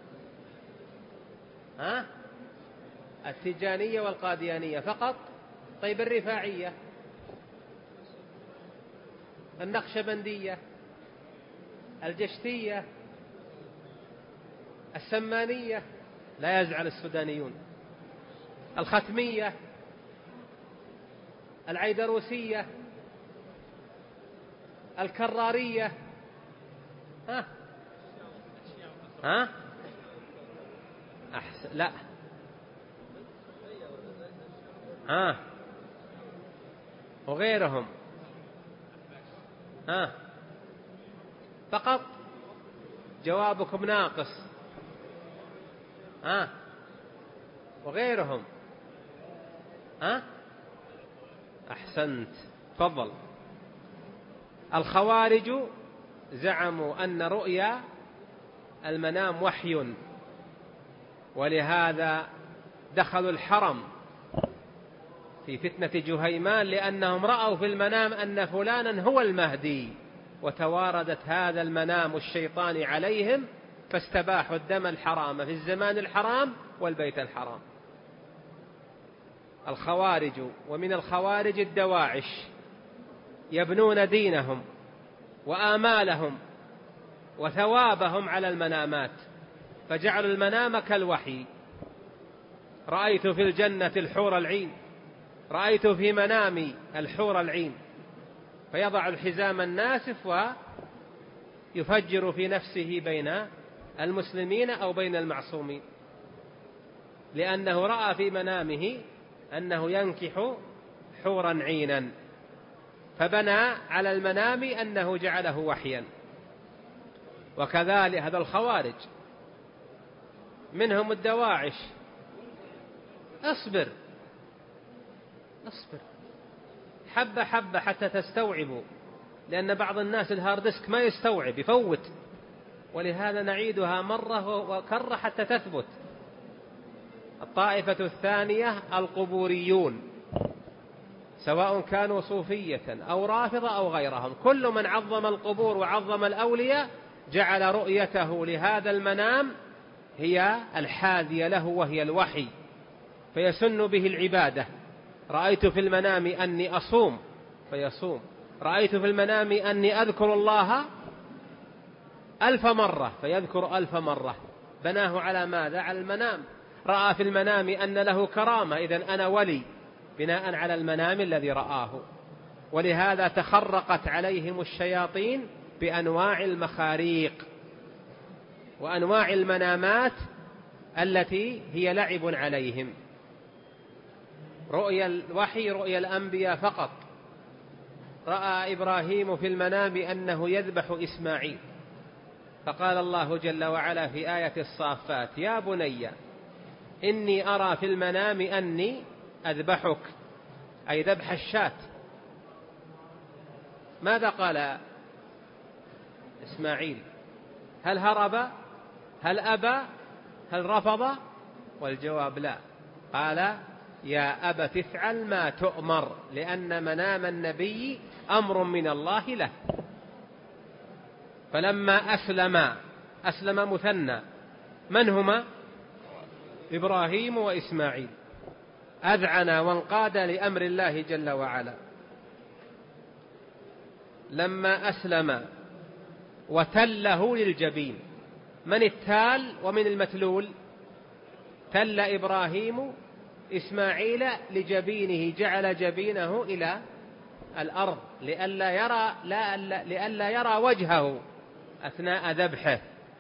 ها التجانية والقاديانية فقط. طيب الرفاعية، النقشبندية، الجشتية، السمانية، لا يزعل السودانيون، الختمية، العيدروسية، الكرارية، ها ها أحسن لا ها وغيرهم. ها فقط جوابكم ناقص. ها وغيرهم. ها أحسنت، تفضل. الخوارج زعموا أن رؤيا المنام وحي، ولهذا دخلوا الحرم في فتنة جهيمان، لأنهم رأوا في المنام أن فلانا هو المهدي، وتواردت هذا المنام الشيطاني عليهم فاستباحوا الدم الحرام في الزمان الحرام والبيت الحرام. الخوارج. ومن الخوارج الدواعش يبنون دينهم وآمالهم وثوابهم على المنامات، فجعلوا المنام كالوحي. رأيت في الجنة الحور العين، رأيت في منامي الحور العين، فيضع الحزام الناسف ويفجر في نفسه بين المسلمين أو بين المعصومين، لأنه رأى في منامه أنه ينكح حورا عينا، فبنى على المنام أنه جعله وحيا. وكذلك هذا الخوارج. منهم الدواعش. اصبر اصبر حبة حبة حتى تستوعبوا، لأن بعض الناس الهاردسك ما يستوعب، يفوت، ولهذا نعيدها مرة وكرة حتى تثبت. الطائفة الثانية القبوريون، سواء كانوا صوفية أو رافضة أو غيرهم، كل من عظم القبور وعظم الأولياء جعل رؤيته لهذا المنام هي الحاذية له وهي الوحي، فيسن به العبادة. رأيت في المنام أني أصوم فيصوم، رأيت في المنام أني أذكر الله ألف مرة فيذكر ألف مرة. بناه على ماذا؟ على المنام. رأى في المنام أن له كرامة، إذن أنا ولي، بناء على المنام الذي رآه. ولهذا تخرقت عليهم الشياطين بأنواع المخاريق وأنواع المنامات التي هي لعب عليهم. رؤيا الوحي رؤيا الأنبياء فقط. رأى إبراهيم في المنام أنه يذبح إسماعيل، فقال الله جل وعلا في آية الصافات: يا بني إني أرى في المنام أني أذبحك، أي ذبح الشاة. ماذا قال إسماعيل؟ هل هرب؟ هل أبى؟ هل رفض؟ والجواب لا. قال: يا أبت افعل ما تؤمر، لأن منام النبي أمر من الله له. فلما أسلم أسلم مثنى، من هما؟ إبراهيم وإسماعيل، أذعن وانقاد لأمر الله جل وعلا. لما أسلم وتله للجبين، من التال ومن المتلول؟ تل إبراهيم إسماعيل لجبينه، جعل جبينه إلى الأرض لئلا يرى, لئلا يرى وجهه أثناء ذبحه،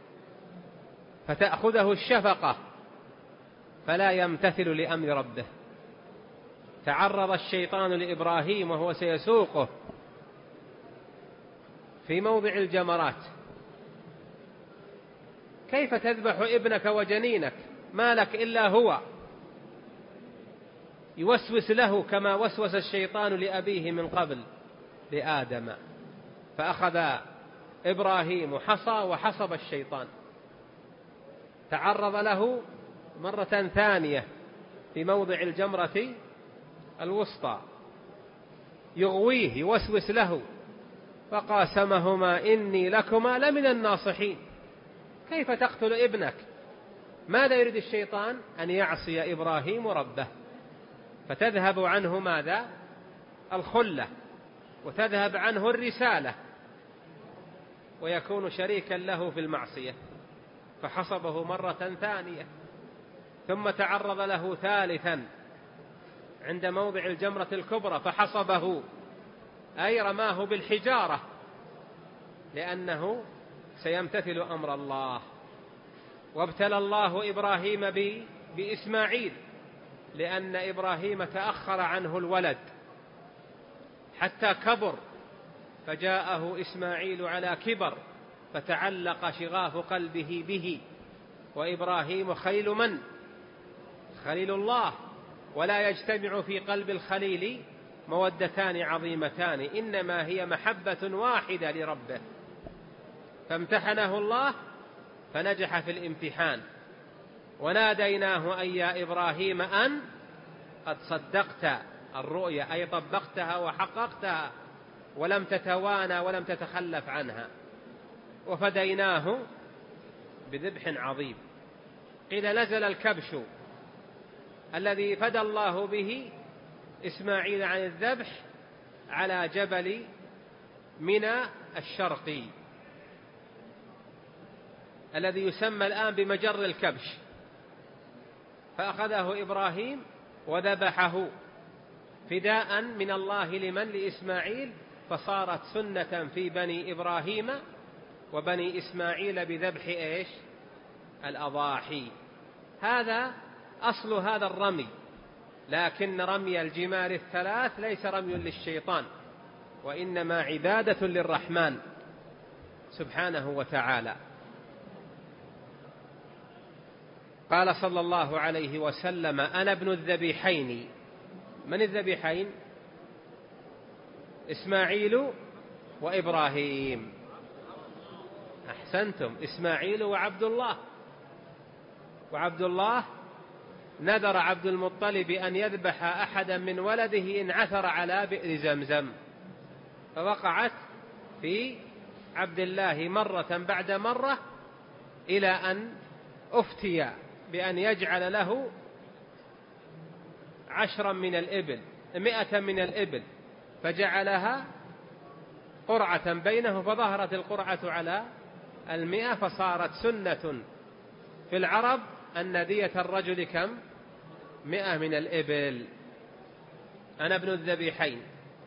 فتأخذه الشفقة فلا يمتثل لأمر ربه. تعرض الشيطان لإبراهيم وهو سيسوقه في موضع الجمرات: كيف تذبح ابنك وجنينك؟ ما لك إلا هو. يوسوس له كما وسوس الشيطان لأبيه من قبل لآدم، فأخذ إبراهيم حصى وحصب الشيطان. تعرض له مرة ثانية في موضع الجمرة الوسطى، يغويه يوسوس له، فقاسمهما إني لكما لمن الناصحين. كيف تقتل ابنك؟ ماذا يريد الشيطان؟ أن يعصي إبراهيم ربه، فتذهب عنه ماذا؟ الخلة، وتذهب عنه الرسالة، ويكون شريكا له في المعصية. فحصبه مرة ثانية، ثم تعرض له ثالثا عند موضع الجمرة الكبرى فحصبه، أي رماه بالحجارة، لأنه سيمتثل أمر الله. وابتلى الله إبراهيم بإسماعيل، لأن إبراهيم تأخر عنه الولد حتى كبر، فجاءه إسماعيل على كبر، فتعلق شغاف قلبه به. وإبراهيم خليل من؟ خليل الله، ولا يجتمع في قلب الخليل مودتان عظيمتان، إنما هي محبة واحدة لربه. فامتحنه الله فنجح في الامتحان، وناديناه أي يا إبراهيم أن قد صدقت الرؤيا، أي طبقتها وحققتها ولم تتوانى ولم تتخلف عنها. وفديناه بذبح عظيم. قيل نزل الكبش الذي فدى الله به إسماعيل عن الذبح على جبل منى الشرقي الذي يسمى الآن بمجر الكبش، فأخذه إبراهيم وذبحه فداء من الله لمن؟ لإسماعيل، فصارت سنة في بني إبراهيم وبني إسماعيل بذبح إيش؟ الأضاحي. هذا أصل هذا الرمي، لكن رمي الجمار الثلاث ليس رمي للشيطان، وإنما عبادة للرحمن سبحانه وتعالى. قال صلى الله عليه وسلم: أنا ابن الذبيحين. من الذبيحين؟ إسماعيل وإبراهيم. أحسنتم، إسماعيل وعبد الله. وعبد الله نذر عبد المطلب أن يذبح أحدا من ولده إن عثر على بئر زمزم، فوقعت في عبد الله مرة بعد مرة، إلى أن أفتي بأن يجعل له عشرا من الإبل، مئة من الإبل، فجعلها قرعة بينه، فظهرت القرعة على المئة، فصارت سنة في العرب أن دية الرجل كم؟ مئة من الإبل. أنا ابن الذبيحين.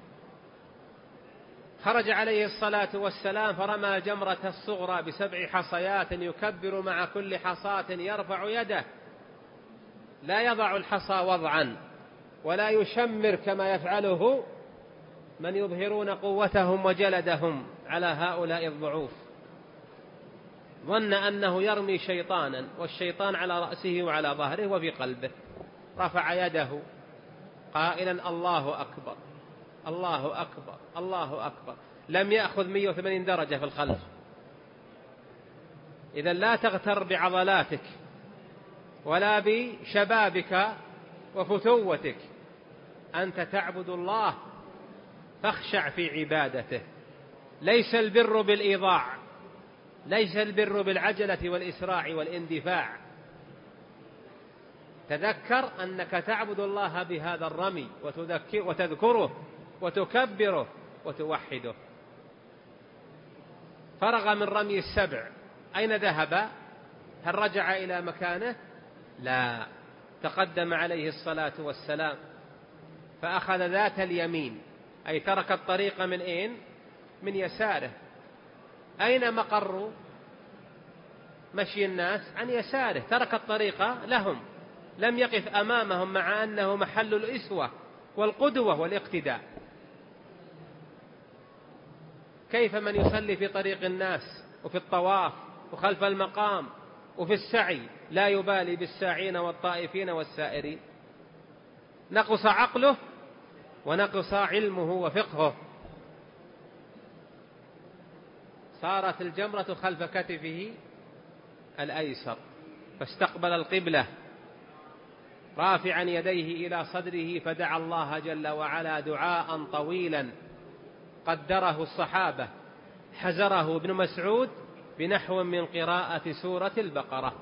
خرج عليه الصلاة والسلام فرمى جمرة الصغرى بسبع حصيات، يكبر مع كل حصاة، يرفع يده، لا يضع الحصى وضعا، ولا يشمر كما يفعله من يظهرون قوتهم وجلدهم على هؤلاء الضعوف. ظن أنه يرمي شيطانا والشيطان على رأسه وعلى ظهره وفي قلبه، رفع يده قائلا الله أكبر الله أكبر الله أكبر، لم يأخذ مئة وثمانين درجة في الخلف. إذن لا تغتر بعضلاتك ولا بشبابك وفتوتك، أنت تعبد الله فاخشع في عبادته. ليس البر بالإيضاع، ليس البر بالعجلة والإسراع والاندفاع. تذكر أنك تعبد الله بهذا الرمي وتذكره وتكبره وتوحده. فرغ من رمي السبع، أين ذهب؟ هل رجع إلى مكانه؟ لا، تقدم عليه الصلاة والسلام فأخذ ذات اليمين، أي ترك الطريق من أين؟ من يساره. أين مقر مشي الناس؟ عن يساره، ترك الطريق لهم، لم يقف أمامهم، مع أنه محل الأسوة والقدوة والاقتداء. كيف من يصلي في طريق الناس وفي الطواف وخلف المقام وفي السعي لا يبالي بالساعين والطائفين والسائرين؟ نقص عقله ونقص علمه وفقهه. صارت الجمرة خلف كتفه الأيسر، فاستقبل القبلة رافعا يديه إلى صدره، فدعا الله جل وعلا دعاء طويلا قدره الصحابة، حزره ابن مسعود بنحو من قراءة سورة البقرة،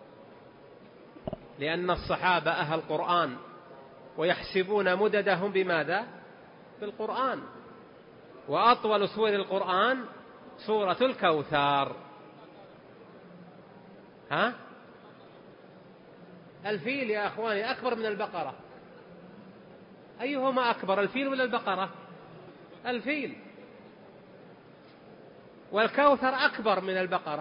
لأن الصحابة أهل القرآن ويحسبون مددهم بماذا؟ بالقرآن. وأطول سور القرآن سورة الكوثر. ها؟ الفيل يا أخواني أكبر من البقرة. أيهما أكبر، الفيل ولا البقرة؟ الفيل. والكوثر أكبر من البقرة.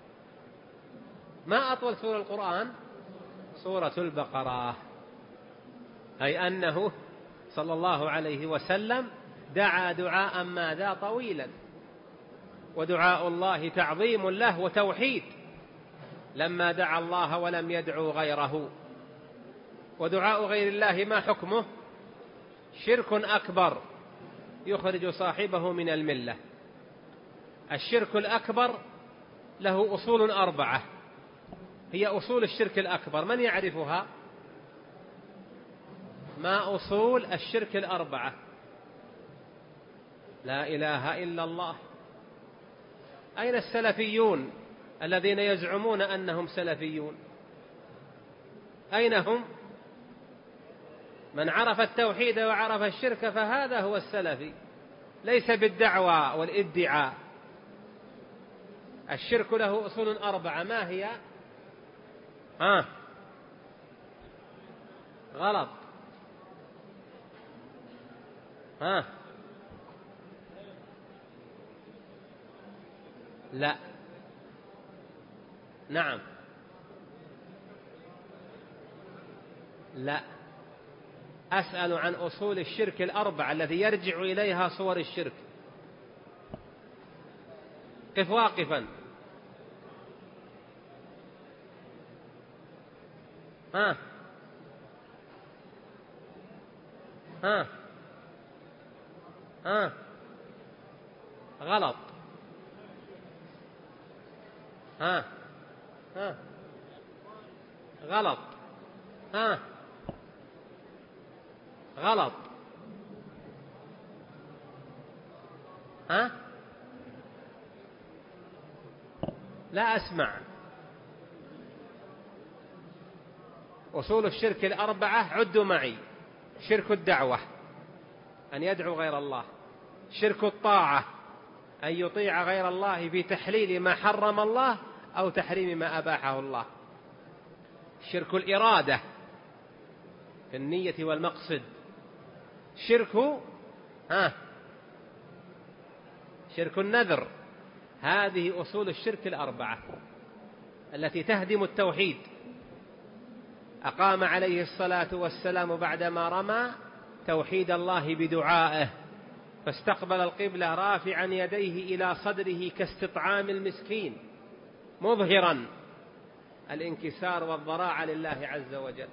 ما أطول سورة القرآن؟ سورة البقرة. أي أنه صلى الله عليه وسلم دعا دعاء ماذا؟ طويلا. ودعاء الله تعظيم له وتوحيد لما دعا الله ولم يدعو غيره. ودعاء غير الله ما حكمه؟ شرك أكبر يخرج صاحبه من الملة. الشرك الأكبر له أصول أربعة، هي أصول الشرك الأكبر، من يعرفها؟ ما أصول الشرك الأربعة؟ لا إله إلا الله. أين السلفيون الذين يزعمون أنهم سلفيون؟ أين هم؟ من عرف التوحيد وعرف الشرك فهذا هو السلفي، ليس بالدعوى والادعاء. الشرك له أصول أربعة، ما هي؟ ها؟ غلط. ها؟ لا. نعم. لا، أسأل عن أصول الشرك الأربعة التي يرجع إليها صور الشرك. قف واقفا. ها؟ ها؟ ها؟ غلط. ها؟ ها؟ غلط. ها؟ غلط. ها؟ لا أسمع. أصول الشرك الأربعة عدوا معي: شرك الدعوة أن يدعو غير الله، شرك الطاعة أن يطيع غير الله في تحليل ما حرم الله أو تحريم ما أباحه الله، شرك الإرادة في النية والمقصد، شرك ها شرك النذر. هذه أصول الشرك الأربعة التي تهدم التوحيد. أقام عليه الصلاة والسلام بعدما رمى توحيد الله بدعائه فاستقبل القبلة رافعا يديه إلى صدره كاستطعام المسكين، مظهرا الانكسار والضراعة لله عز وجل.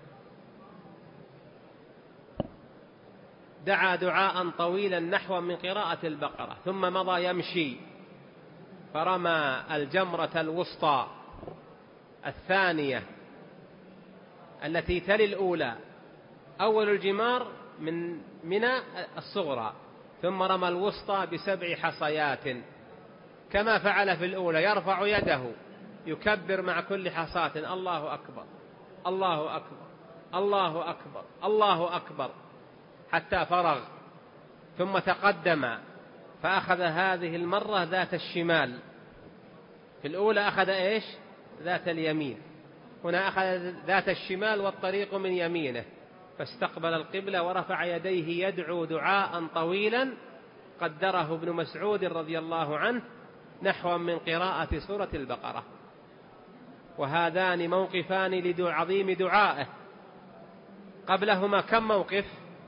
دعا دعاء طويلا نحو من قراءة البقرة، ثم مضى يمشي فرمى الجمرة الوسطى الثانية التي تلي الأولى. أول الجمار من منى الصغرى، ثم رمى الوسطى بسبع حصيات كما فعل في الأولى، يرفع يده يكبر مع كل حصاة الله أكبر الله أكبر الله أكبر الله أكبر حتى فرغ، ثم تقدم فأخذ هذه المرة ذات الشمال. في الأولى أخذ إيش؟ ذات اليمين، هنا أخذ ذات الشمال والطريق من يمينه، فاستقبل القبلة ورفع يديه يدعو دعاء طويلا قدره ابن مسعود رضي الله عنه نحو من قراءة سورة البقرة. وهذان موقفان لعظيم دعائه. قبلهما كم موقف؟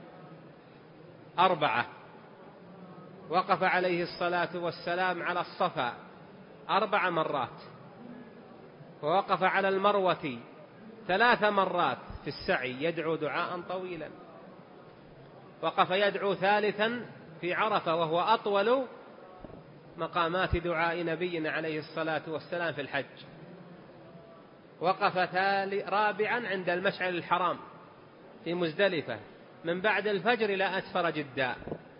أربعة. وقف عليه الصلاة والسلام على الصفا أربع مرات، ووقف على المروة ثلاث مرات في السعي يدعو دعاء طويلا، وقف يدعو ثالثا في عرفة وهو أطول مقامات دعاء نبينا عليه الصلاة والسلام في الحج، وقف رابعا عند المشعر الحرام في مزدلفة من بعد الفجر إلى أسفر جدا،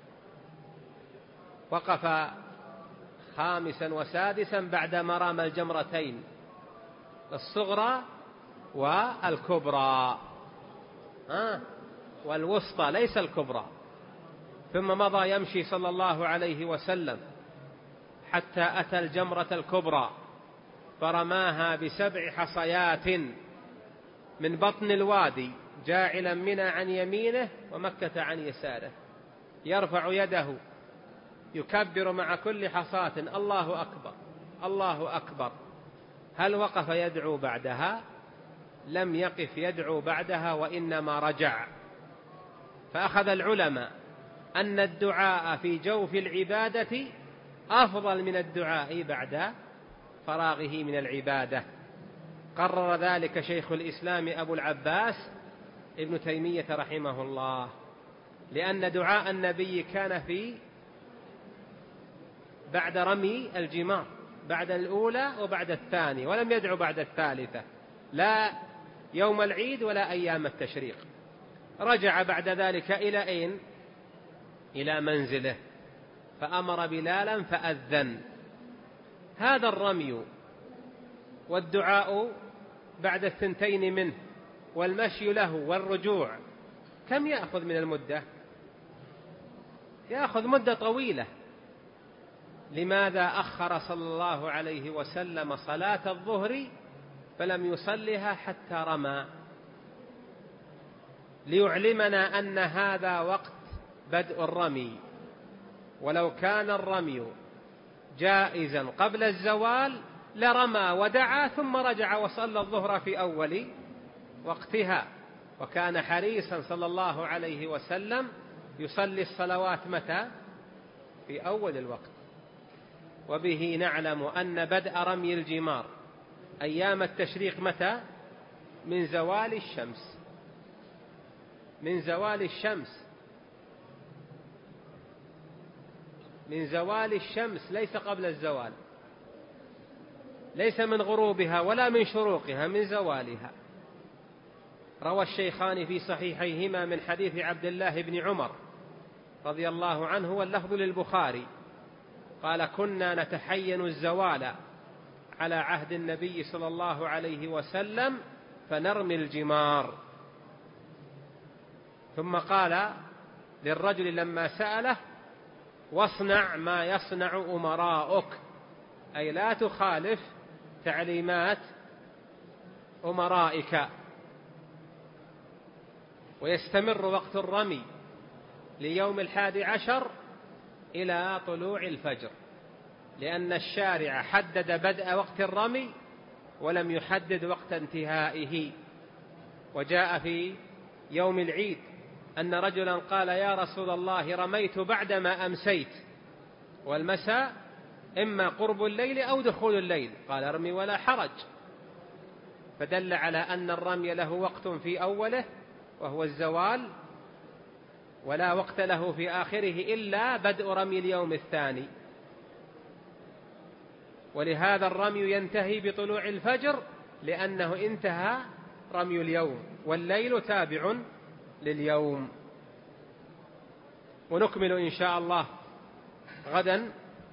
وقف خامسا وسادسا بعدما رمى الجمرتين الصغرى والكبرى آه والوسطى ليس الكبرى. ثم مضى يمشي صلى الله عليه وسلم حتى أتى الجمرة الكبرى فرماها بسبع حصيات من بطن الوادي، جاعلا منى عن يمينه ومكة عن يساره، يرفع يده يكبر مع كل حصاة الله أكبر الله أكبر. هل وقف يدعو بعدها؟ لم يقف يدعو بعدها، وإنما رجع. فأخذ العلماء أن الدعاء في جوف العبادة أفضل من الدعاء بعد فراغه من العبادة. قرر ذلك شيخ الإسلام أبو العباس ابن تيمية رحمه الله، لأن دعاء النبي كان في بعد رمي الجمار، بعد الأولى وبعد الثانية، ولم يدعو بعد الثالثة، لا يوم العيد ولا أيام التشريق. رجع بعد ذلك إلى أين؟ إلى منزله، فأمر بلالا فأذن. هذا الرمي والدعاء بعد الثنتين منه والمشي له والرجوع كم يأخذ من المدة؟ يأخذ مدة طويلة. لماذا أخر صلى الله عليه وسلم صلاة الظهر فلم يصلها حتى رمى؟ ليعلمنا أن هذا وقت بدء الرمي، ولو كان الرمي جائزا قبل الزوال لرمى ودعا ثم رجع وصلى الظهر في أول وقتها. وكان حريصا صلى الله عليه وسلم يصلي الصلوات متى؟ في أول الوقت. وبه نعلم أن بدء رمي الجمار أيام التشريق متى؟ من زوال الشمس، من زوال الشمس من زوال الشمس، ليس قبل الزوال، ليس من غروبها ولا من شروقها، من زوالها. روى الشيخان في صحيحيهما من حديث عبد الله بن عمر رضي الله عنه واللفظ للبخاري قال: كنا نتحين الزوال على عهد النبي صلى الله عليه وسلم فنرمي الجمار. ثم قال للرجل لما سأله: واصنع ما يصنع أمراؤك، أي لا تخالف تعليمات أمرائك. ويستمر وقت الرمي ليوم الحادي عشر إلى طلوع الفجر، لأن الشارع حدد بدء وقت الرمي ولم يحدد وقت انتهائه. وجاء في يوم العيد أن رجلا قال يا رسول الله رميت بعدما أمسيت، والمساء إما قرب الليل أو دخول الليل، قال ارمي ولا حرج. فدل على أن الرمي له وقت في أوله وهو الزوال، ولا وقت له في آخره إلا بدء رمي اليوم الثاني. ولهذا الرمي ينتهي بطلوع الفجر، لأنه انتهى رمي اليوم، والليل تابع لليوم. ونكمل إن شاء الله غدا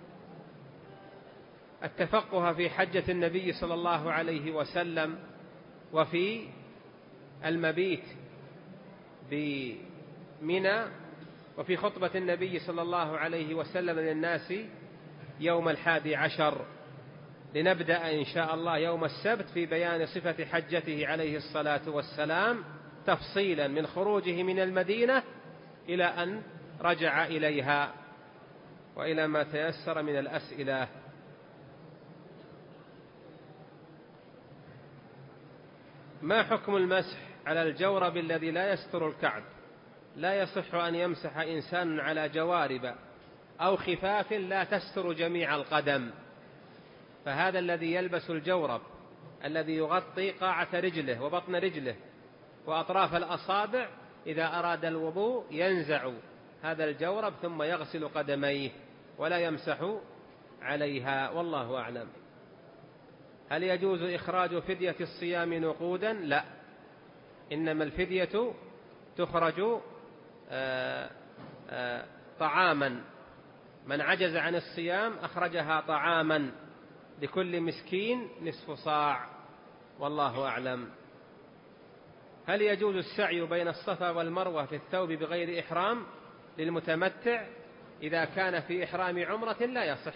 التفقه في حجة النبي صلى الله عليه وسلم، وفي المبيت بمنى، وفي خطبة النبي صلى الله عليه وسلم للناس يوم الحادي عشر. لنبدأ إن شاء الله يوم السبت في بيان صفة حجته عليه الصلاة والسلام تفصيلا من خروجه من المدينة إلى أن رجع إليها، وإلى ما تيسر من الأسئلة. ما حكم المسح على الجورب الذي لا يستر الكعب؟ لا يصح أن يمسح إنسان على جوارب أو خفاف لا تستر جميع القدم، فهذا الذي يلبس الجورب الذي يغطي قاعة رجله وبطن رجله وأطراف الأصابع، إذا أراد الوضوء ينزع هذا الجورب ثم يغسل قدميه ولا يمسح عليها، والله أعلم. هل يجوز إخراج فدية الصيام نقودا؟ لا، إنما الفدية تخرج آآ آآ طعاما، من عجز عن الصيام أخرجها طعاما، لكل مسكين نصف صاع، والله أعلم. هل يجوز السعي بين الصفا والمروة في الثوب بغير إحرام للمتمتع؟ إذا كان في إحرام عمرة لا يصح،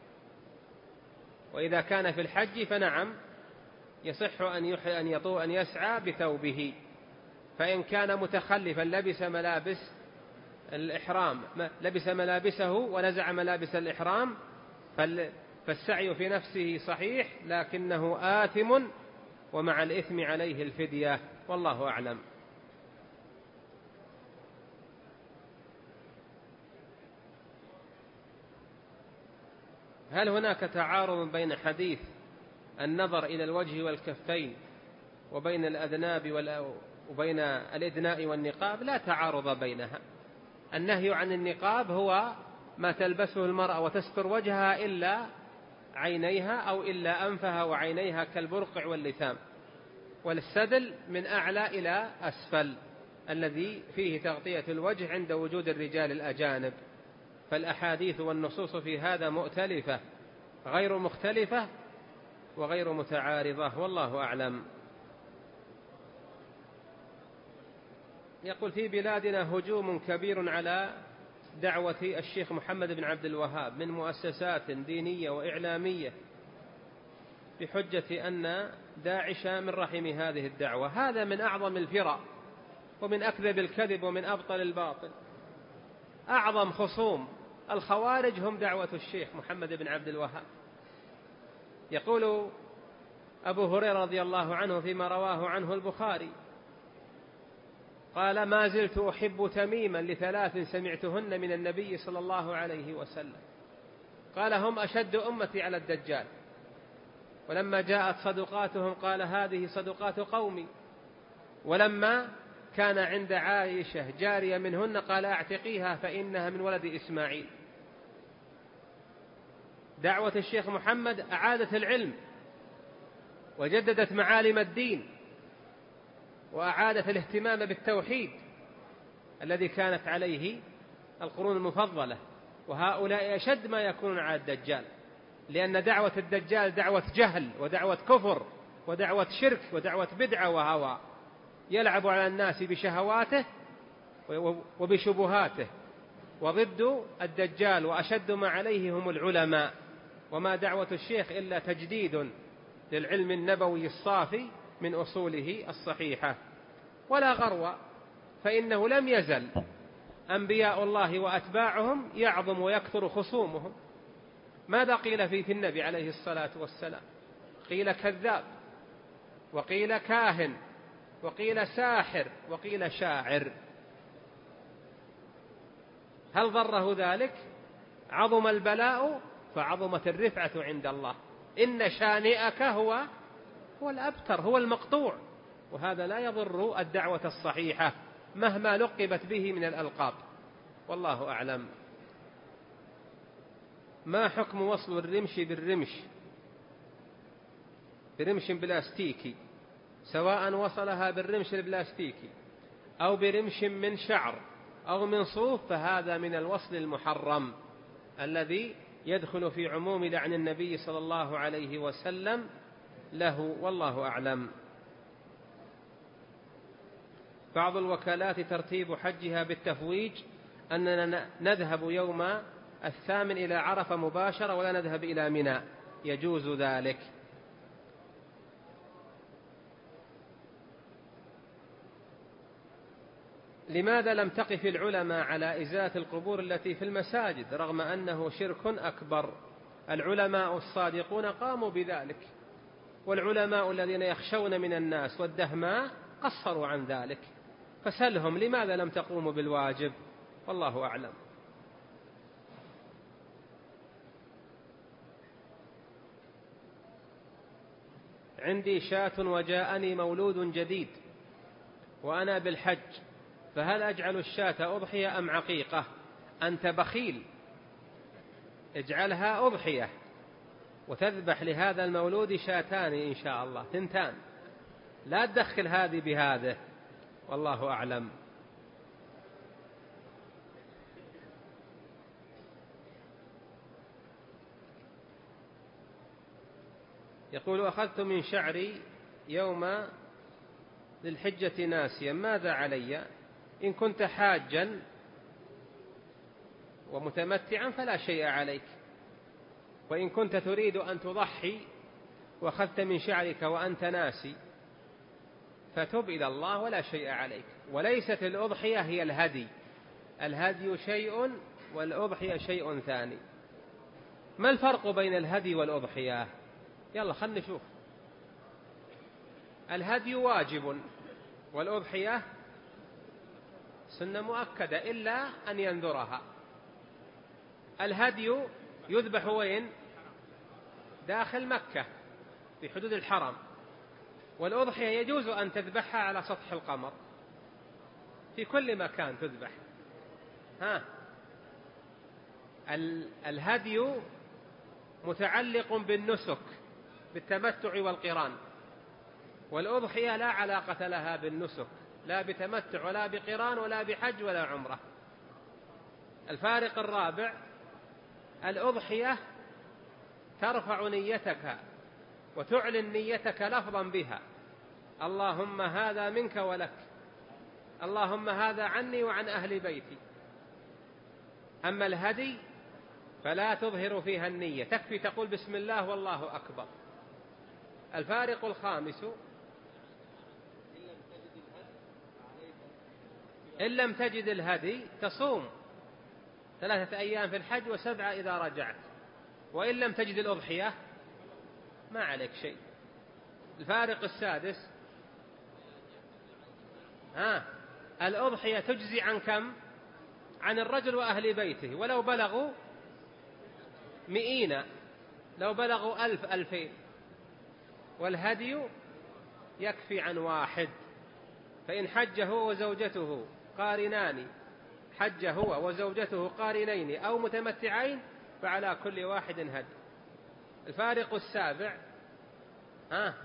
وإذا كان في الحج فنعم يصح أن يطوء أن يسعى بثوبه. فإن كان متخلفا لبس ملابس الإحرام، لبس ملابسه ونزع ملابس الإحرام، فالسعي في نفسه صحيح، لكنه آثم، ومع الإثم عليه الفدية، والله أعلم. هل هناك تعارض بين حديث النظر إلى الوجه والكفين وبين الأذناب وبين الإدناء والنقاب؟ لا تعارض بينها. النهي عن النقاب هو ما تلبسه المرأة وتستر وجهها إلا عينيها أو إلا أنفها وعينيها كالبرقع واللثام، والسدل من أعلى إلى أسفل الذي فيه تغطية الوجه عند وجود الرجال الأجانب. فالأحاديث والنصوص في هذا مؤتلفة غير مختلفة وغير متعارضة، والله أعلم. يقول في بلادنا هجوم كبير على دعوة الشيخ محمد بن عبد الوهاب من مؤسسات دينية وإعلامية بحجة أن داعش من رحم هذه الدعوة. هذا من أعظم الفرق ومن أكذب الكذب ومن أبطل الباطل. أعظم خصوم الخوارج هم دعوة الشيخ محمد بن عبد الوهاب. يقول أبو هريرة رضي الله عنه فيما رواه عنه البخاري قال ما زلت أحب تميما لثلاث سمعتهن من النبي صلى الله عليه وسلم. قال هم أشد أمتي على الدجال، ولما جاءت صدقاتهم قال هذه صدقات قومي، ولما كان عند عائشة جارية منهن قال اعتقيها فإنها من ولد إسماعيل. دعوة الشيخ محمد أعادت العلم وجددت معالم الدين وأعادت الاهتمام بالتوحيد الذي كانت عليه القرون المفضلة، وهؤلاء أشد ما يكونون على الدجال، لأن دعوة الدجال دعوة جهل ودعوة كفر ودعوة شرك ودعوة بدعة وهوى، يلعب على الناس بشهواته وبشبهاته. وضد الدجال وأشد ما عليه هم العلماء، وما دعوة الشيخ إلا تجديد للعلم النبوي الصافي من أصوله الصحيحة. ولا غرو، فإنه لم يزل أنبياء الله وأتباعهم يعظم ويكثر خصومهم. ماذا قيل في النبي عليه الصلاة والسلام؟ قيل كذاب، وقيل كاهن، وقيل ساحر، وقيل شاعر. هل ضره ذلك؟ عظم البلاء فعظمت الرفعة عند الله. إن شانئك هو هو الأبتر، هو المقطوع. وهذا لا يضر الدعوة الصحيحة مهما لقبت به من الألقاب. والله أعلم. ما حكم وصل الرمش بالرمش برمش بلاستيكي، سواء وصلها بالرمش البلاستيكي أو برمش من شعر أو من صوف، فهذا من الوصل المحرم الذي يدخل في عموم لعن النبي صلى الله عليه وسلم له. والله أعلم. بعض الوكالات ترتيب حجها بالتفويج أننا نذهب يوم الثامن إلى عرفة مباشرة ولا نذهب إلى منى، يجوز ذلك؟ لماذا لم تقف العلماء على إزالة القبور التي في المساجد رغم أنه شرك أكبر؟ العلماء الصادقون قاموا بذلك، والعلماء الذين يخشون من الناس والدهماء قصروا عن ذلك، فسلهم لماذا لم تقوموا بالواجب؟ والله أعلم. عندي شاة وجاءني مولود جديد وأنا بالحج، فهل أجعل الشاة أضحية أم عقيقة؟ أنت بخيل، اجعلها أضحية وتذبح لهذا المولود شاتان إن شاء الله، ثنتان، لا تدخل هذه بهذه. والله أعلم. يقول: أخذت من شعري يوم للحجة ناسيا، ماذا علي؟ إن كنت حاجا ومتمتعا فلا شيء عليك، وإن كنت تريد أن تضحي وأخذت من شعرك وأنت ناسي فتب إلى الله ولا شيء عليك. وليست الأضحية هي الهدي، الهدي شيء والأضحية شيء ثاني. ما الفرق بين الهدي والأضحية؟ يلا خلنا نشوف. الهدي واجب والأضحية سنة مؤكدة إلا أن ينذرها. الهدي يذبح وين؟ داخل مكة في حدود الحرم، والأضحية يجوز أن تذبحها على سطح القمر في كل مكان تذبح. ها، الهدي متعلق بالنسك بالتمتع والقران، والأضحية لا علاقة لها بالنسك، لا بتمتع ولا بقران ولا بحج ولا عمرة. الفارق الرابع: الأضحية ترفع نيتك وتعلن نيتك لفظا بها، اللهم هذا منك ولك، اللهم هذا عني وعن أهل بيتي. أما الهدي فلا تظهر فيها النية، تكفي تقول بسم الله والله أكبر. الفارق الخامس: إن لم تجد الهدي تصوم ثلاثة أيام في الحج وسبعة إذا رجعت، وإن لم تجد الأضحية ما عليك شيء. الفارق السادس: ها، الأضحية تجزي عن كم؟ عن الرجل وأهل بيته، ولو بلغوا مئين، لو بلغوا ألف ألفين. والهدي يكفي عن واحد، فإن حج هو وزوجته قارنان، حج هو وزوجته قارنين أو متمتعين، فعلى كل واحد هدي. الفارق السابع: ها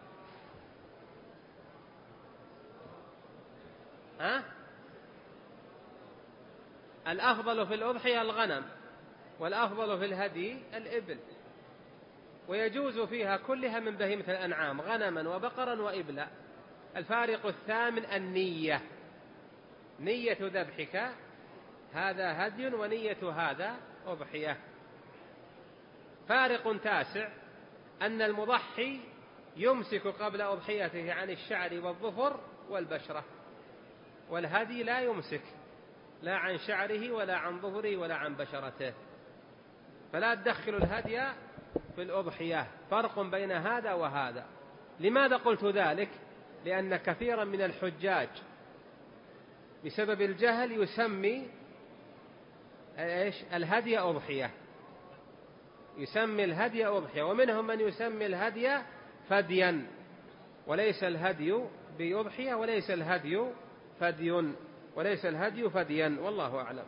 ها الأفضل في الأضحية الغنم، والأفضل في الهدي الإبل، ويجوز فيها كلها من بهيمة الأنعام غنما وبقرا وإبلا. الفارق الثامن: النية، نية ذبحك هذا هدي ونية هذا أضحية. فارق تاسع: أن المضحي يمسك قبل أضحيته عن الشعر والظفر والبشرة، والهدي لا يمسك لا عن شعره ولا عن ظفره ولا عن بشرته، فلا تدخل الهدي في الأضحية. فرق بين هذا وهذا. لماذا قلت ذلك؟ لأن كثيرا من الحجاج بسبب الجهل يسمي إيش الهدي أضحية، يسمي الهدي أضحية، ومنهم من يسمي الهدي فديا، وليس الهدي بأضحية، وليس الهدي فدي، وليس الهدي فديا، والله أعلم.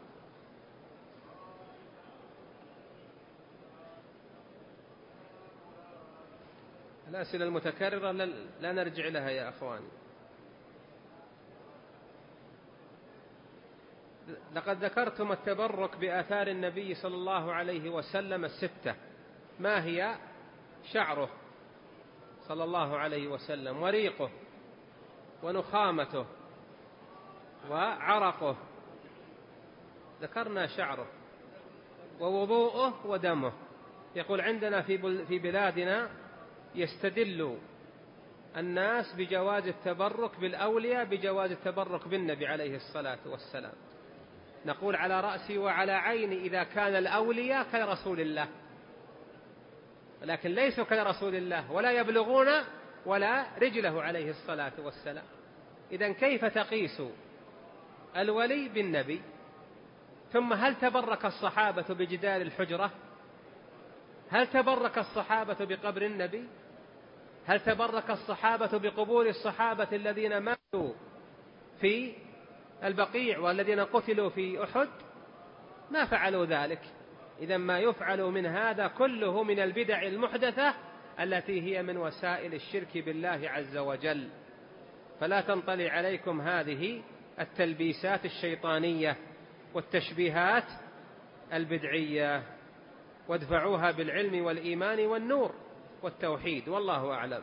الأسئلة المتكررة لا نرجع لها يا أخواني. لقد ذكرتم التبرك بآثار النبي صلى الله عليه وسلم الستة، ما هي؟ شعره صلى الله عليه وسلم، وريقه، ونخامته، وعرقه، ذكرنا شعره، ووضوءه، ودمه. يقول عندنا في بلادنا يستدل الناس بجواز التبرك بالأولياء بجواز التبرك بالنبي عليه الصلاة والسلام. نقول على رأسي وعلى عيني إذا كان الأولياء كرسول الله، لكن ليسوا كرسول الله، ولا يبلغون ولا رجله عليه الصلاة والسلام. إذن كيف تقيس الولي بالنبي؟ ثم هل تبرك الصحابة بجدار الحجرة؟ هل تبرك الصحابة بقبر النبي؟ هل تبرك الصحابة بقبور الصحابة الذين ماتوا في البقيع والذين قتلوا في أحد؟ ما فعلوا ذلك. إذن ما يفعل من هذا كله من البدع المحدثة التي هي من وسائل الشرك بالله عز وجل. فلا تنطلي عليكم هذه التلبيسات الشيطانية والتشبيهات البدعية، وادفعوها بالعلم والإيمان والنور والتوحيد، والله أعلم.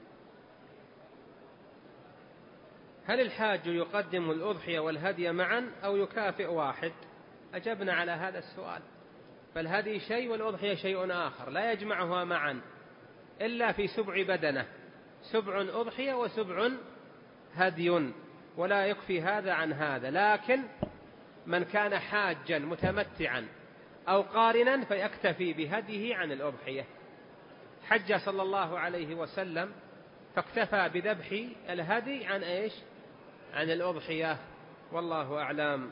هل الحاج يقدم الأضحية والهدي معا أو يكافئ واحد؟ أجبنا على هذا السؤال، فالهدي شيء والأضحية شيء آخر، لا يجمعها معا إلا في سبع بدنة، سبع أضحية وسبع هدي، ولا يكفي هذا عن هذا. لكن من كان حاجا متمتعا أو قارنا فيكتفي بهديه عن الأضحية. حج صلى الله عليه وسلم فاكتفى بذبح الهدي عن إيش؟ عن الأضحية، والله أعلم.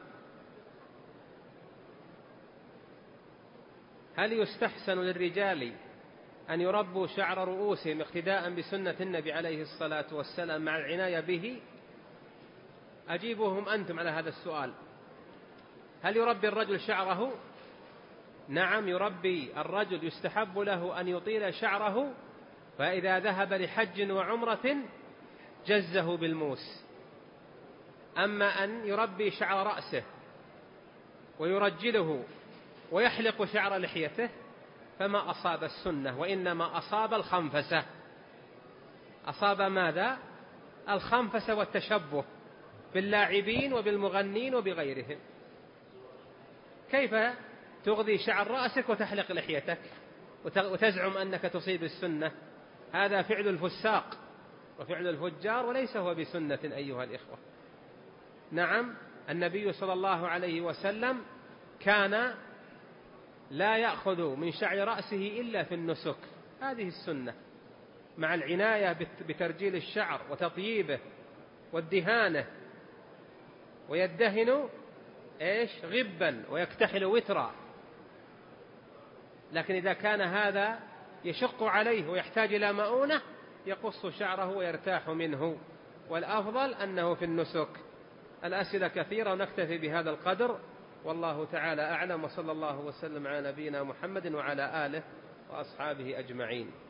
هل يستحسن للرجال أن يربوا شعر رؤوسهم اقتداء بسنة النبي عليه الصلاة والسلام مع العناية به؟ أجيبوهم أنتم على هذا السؤال. هل يربي الرجل شعره؟ نعم، يربي الرجل، يستحب له أن يطيل شعره، فإذا ذهب لحج وعمرة جزه بالموس. أما أن يربي شعر رأسه ويرجله ويحلق شعر لحيته فما أصاب السنة، وإنما أصاب الخنفسة. أصاب ماذا؟ الخنفسة والتشبه باللاعبين وبالمغنين وبغيرهم. كيف تغذي شعر رأسك وتحلق لحيتك وتزعم أنك تصيب السنة؟ هذا فعل الفساق وفعل الفجار، وليس هو بسنة أيها الإخوة. نعم، النبي صلى الله عليه وسلم كان لا يأخذ من شعر رأسه إلا في النسك، هذه السنة، مع العناية بترجيل الشعر وتطييبه والدهانه، ويدهن إيش؟ غبا، ويكتحل وترا. لكن إذا كان هذا يشق عليه ويحتاج إلى مؤونة يقص شعره ويرتاح منه، والأفضل أنه في النسك. الأسئلة كثيرة ونكتفي بهذا القدر، والله تعالى أعلم، وصلى الله وسلم على نبينا محمد وعلى آله وأصحابه أجمعين.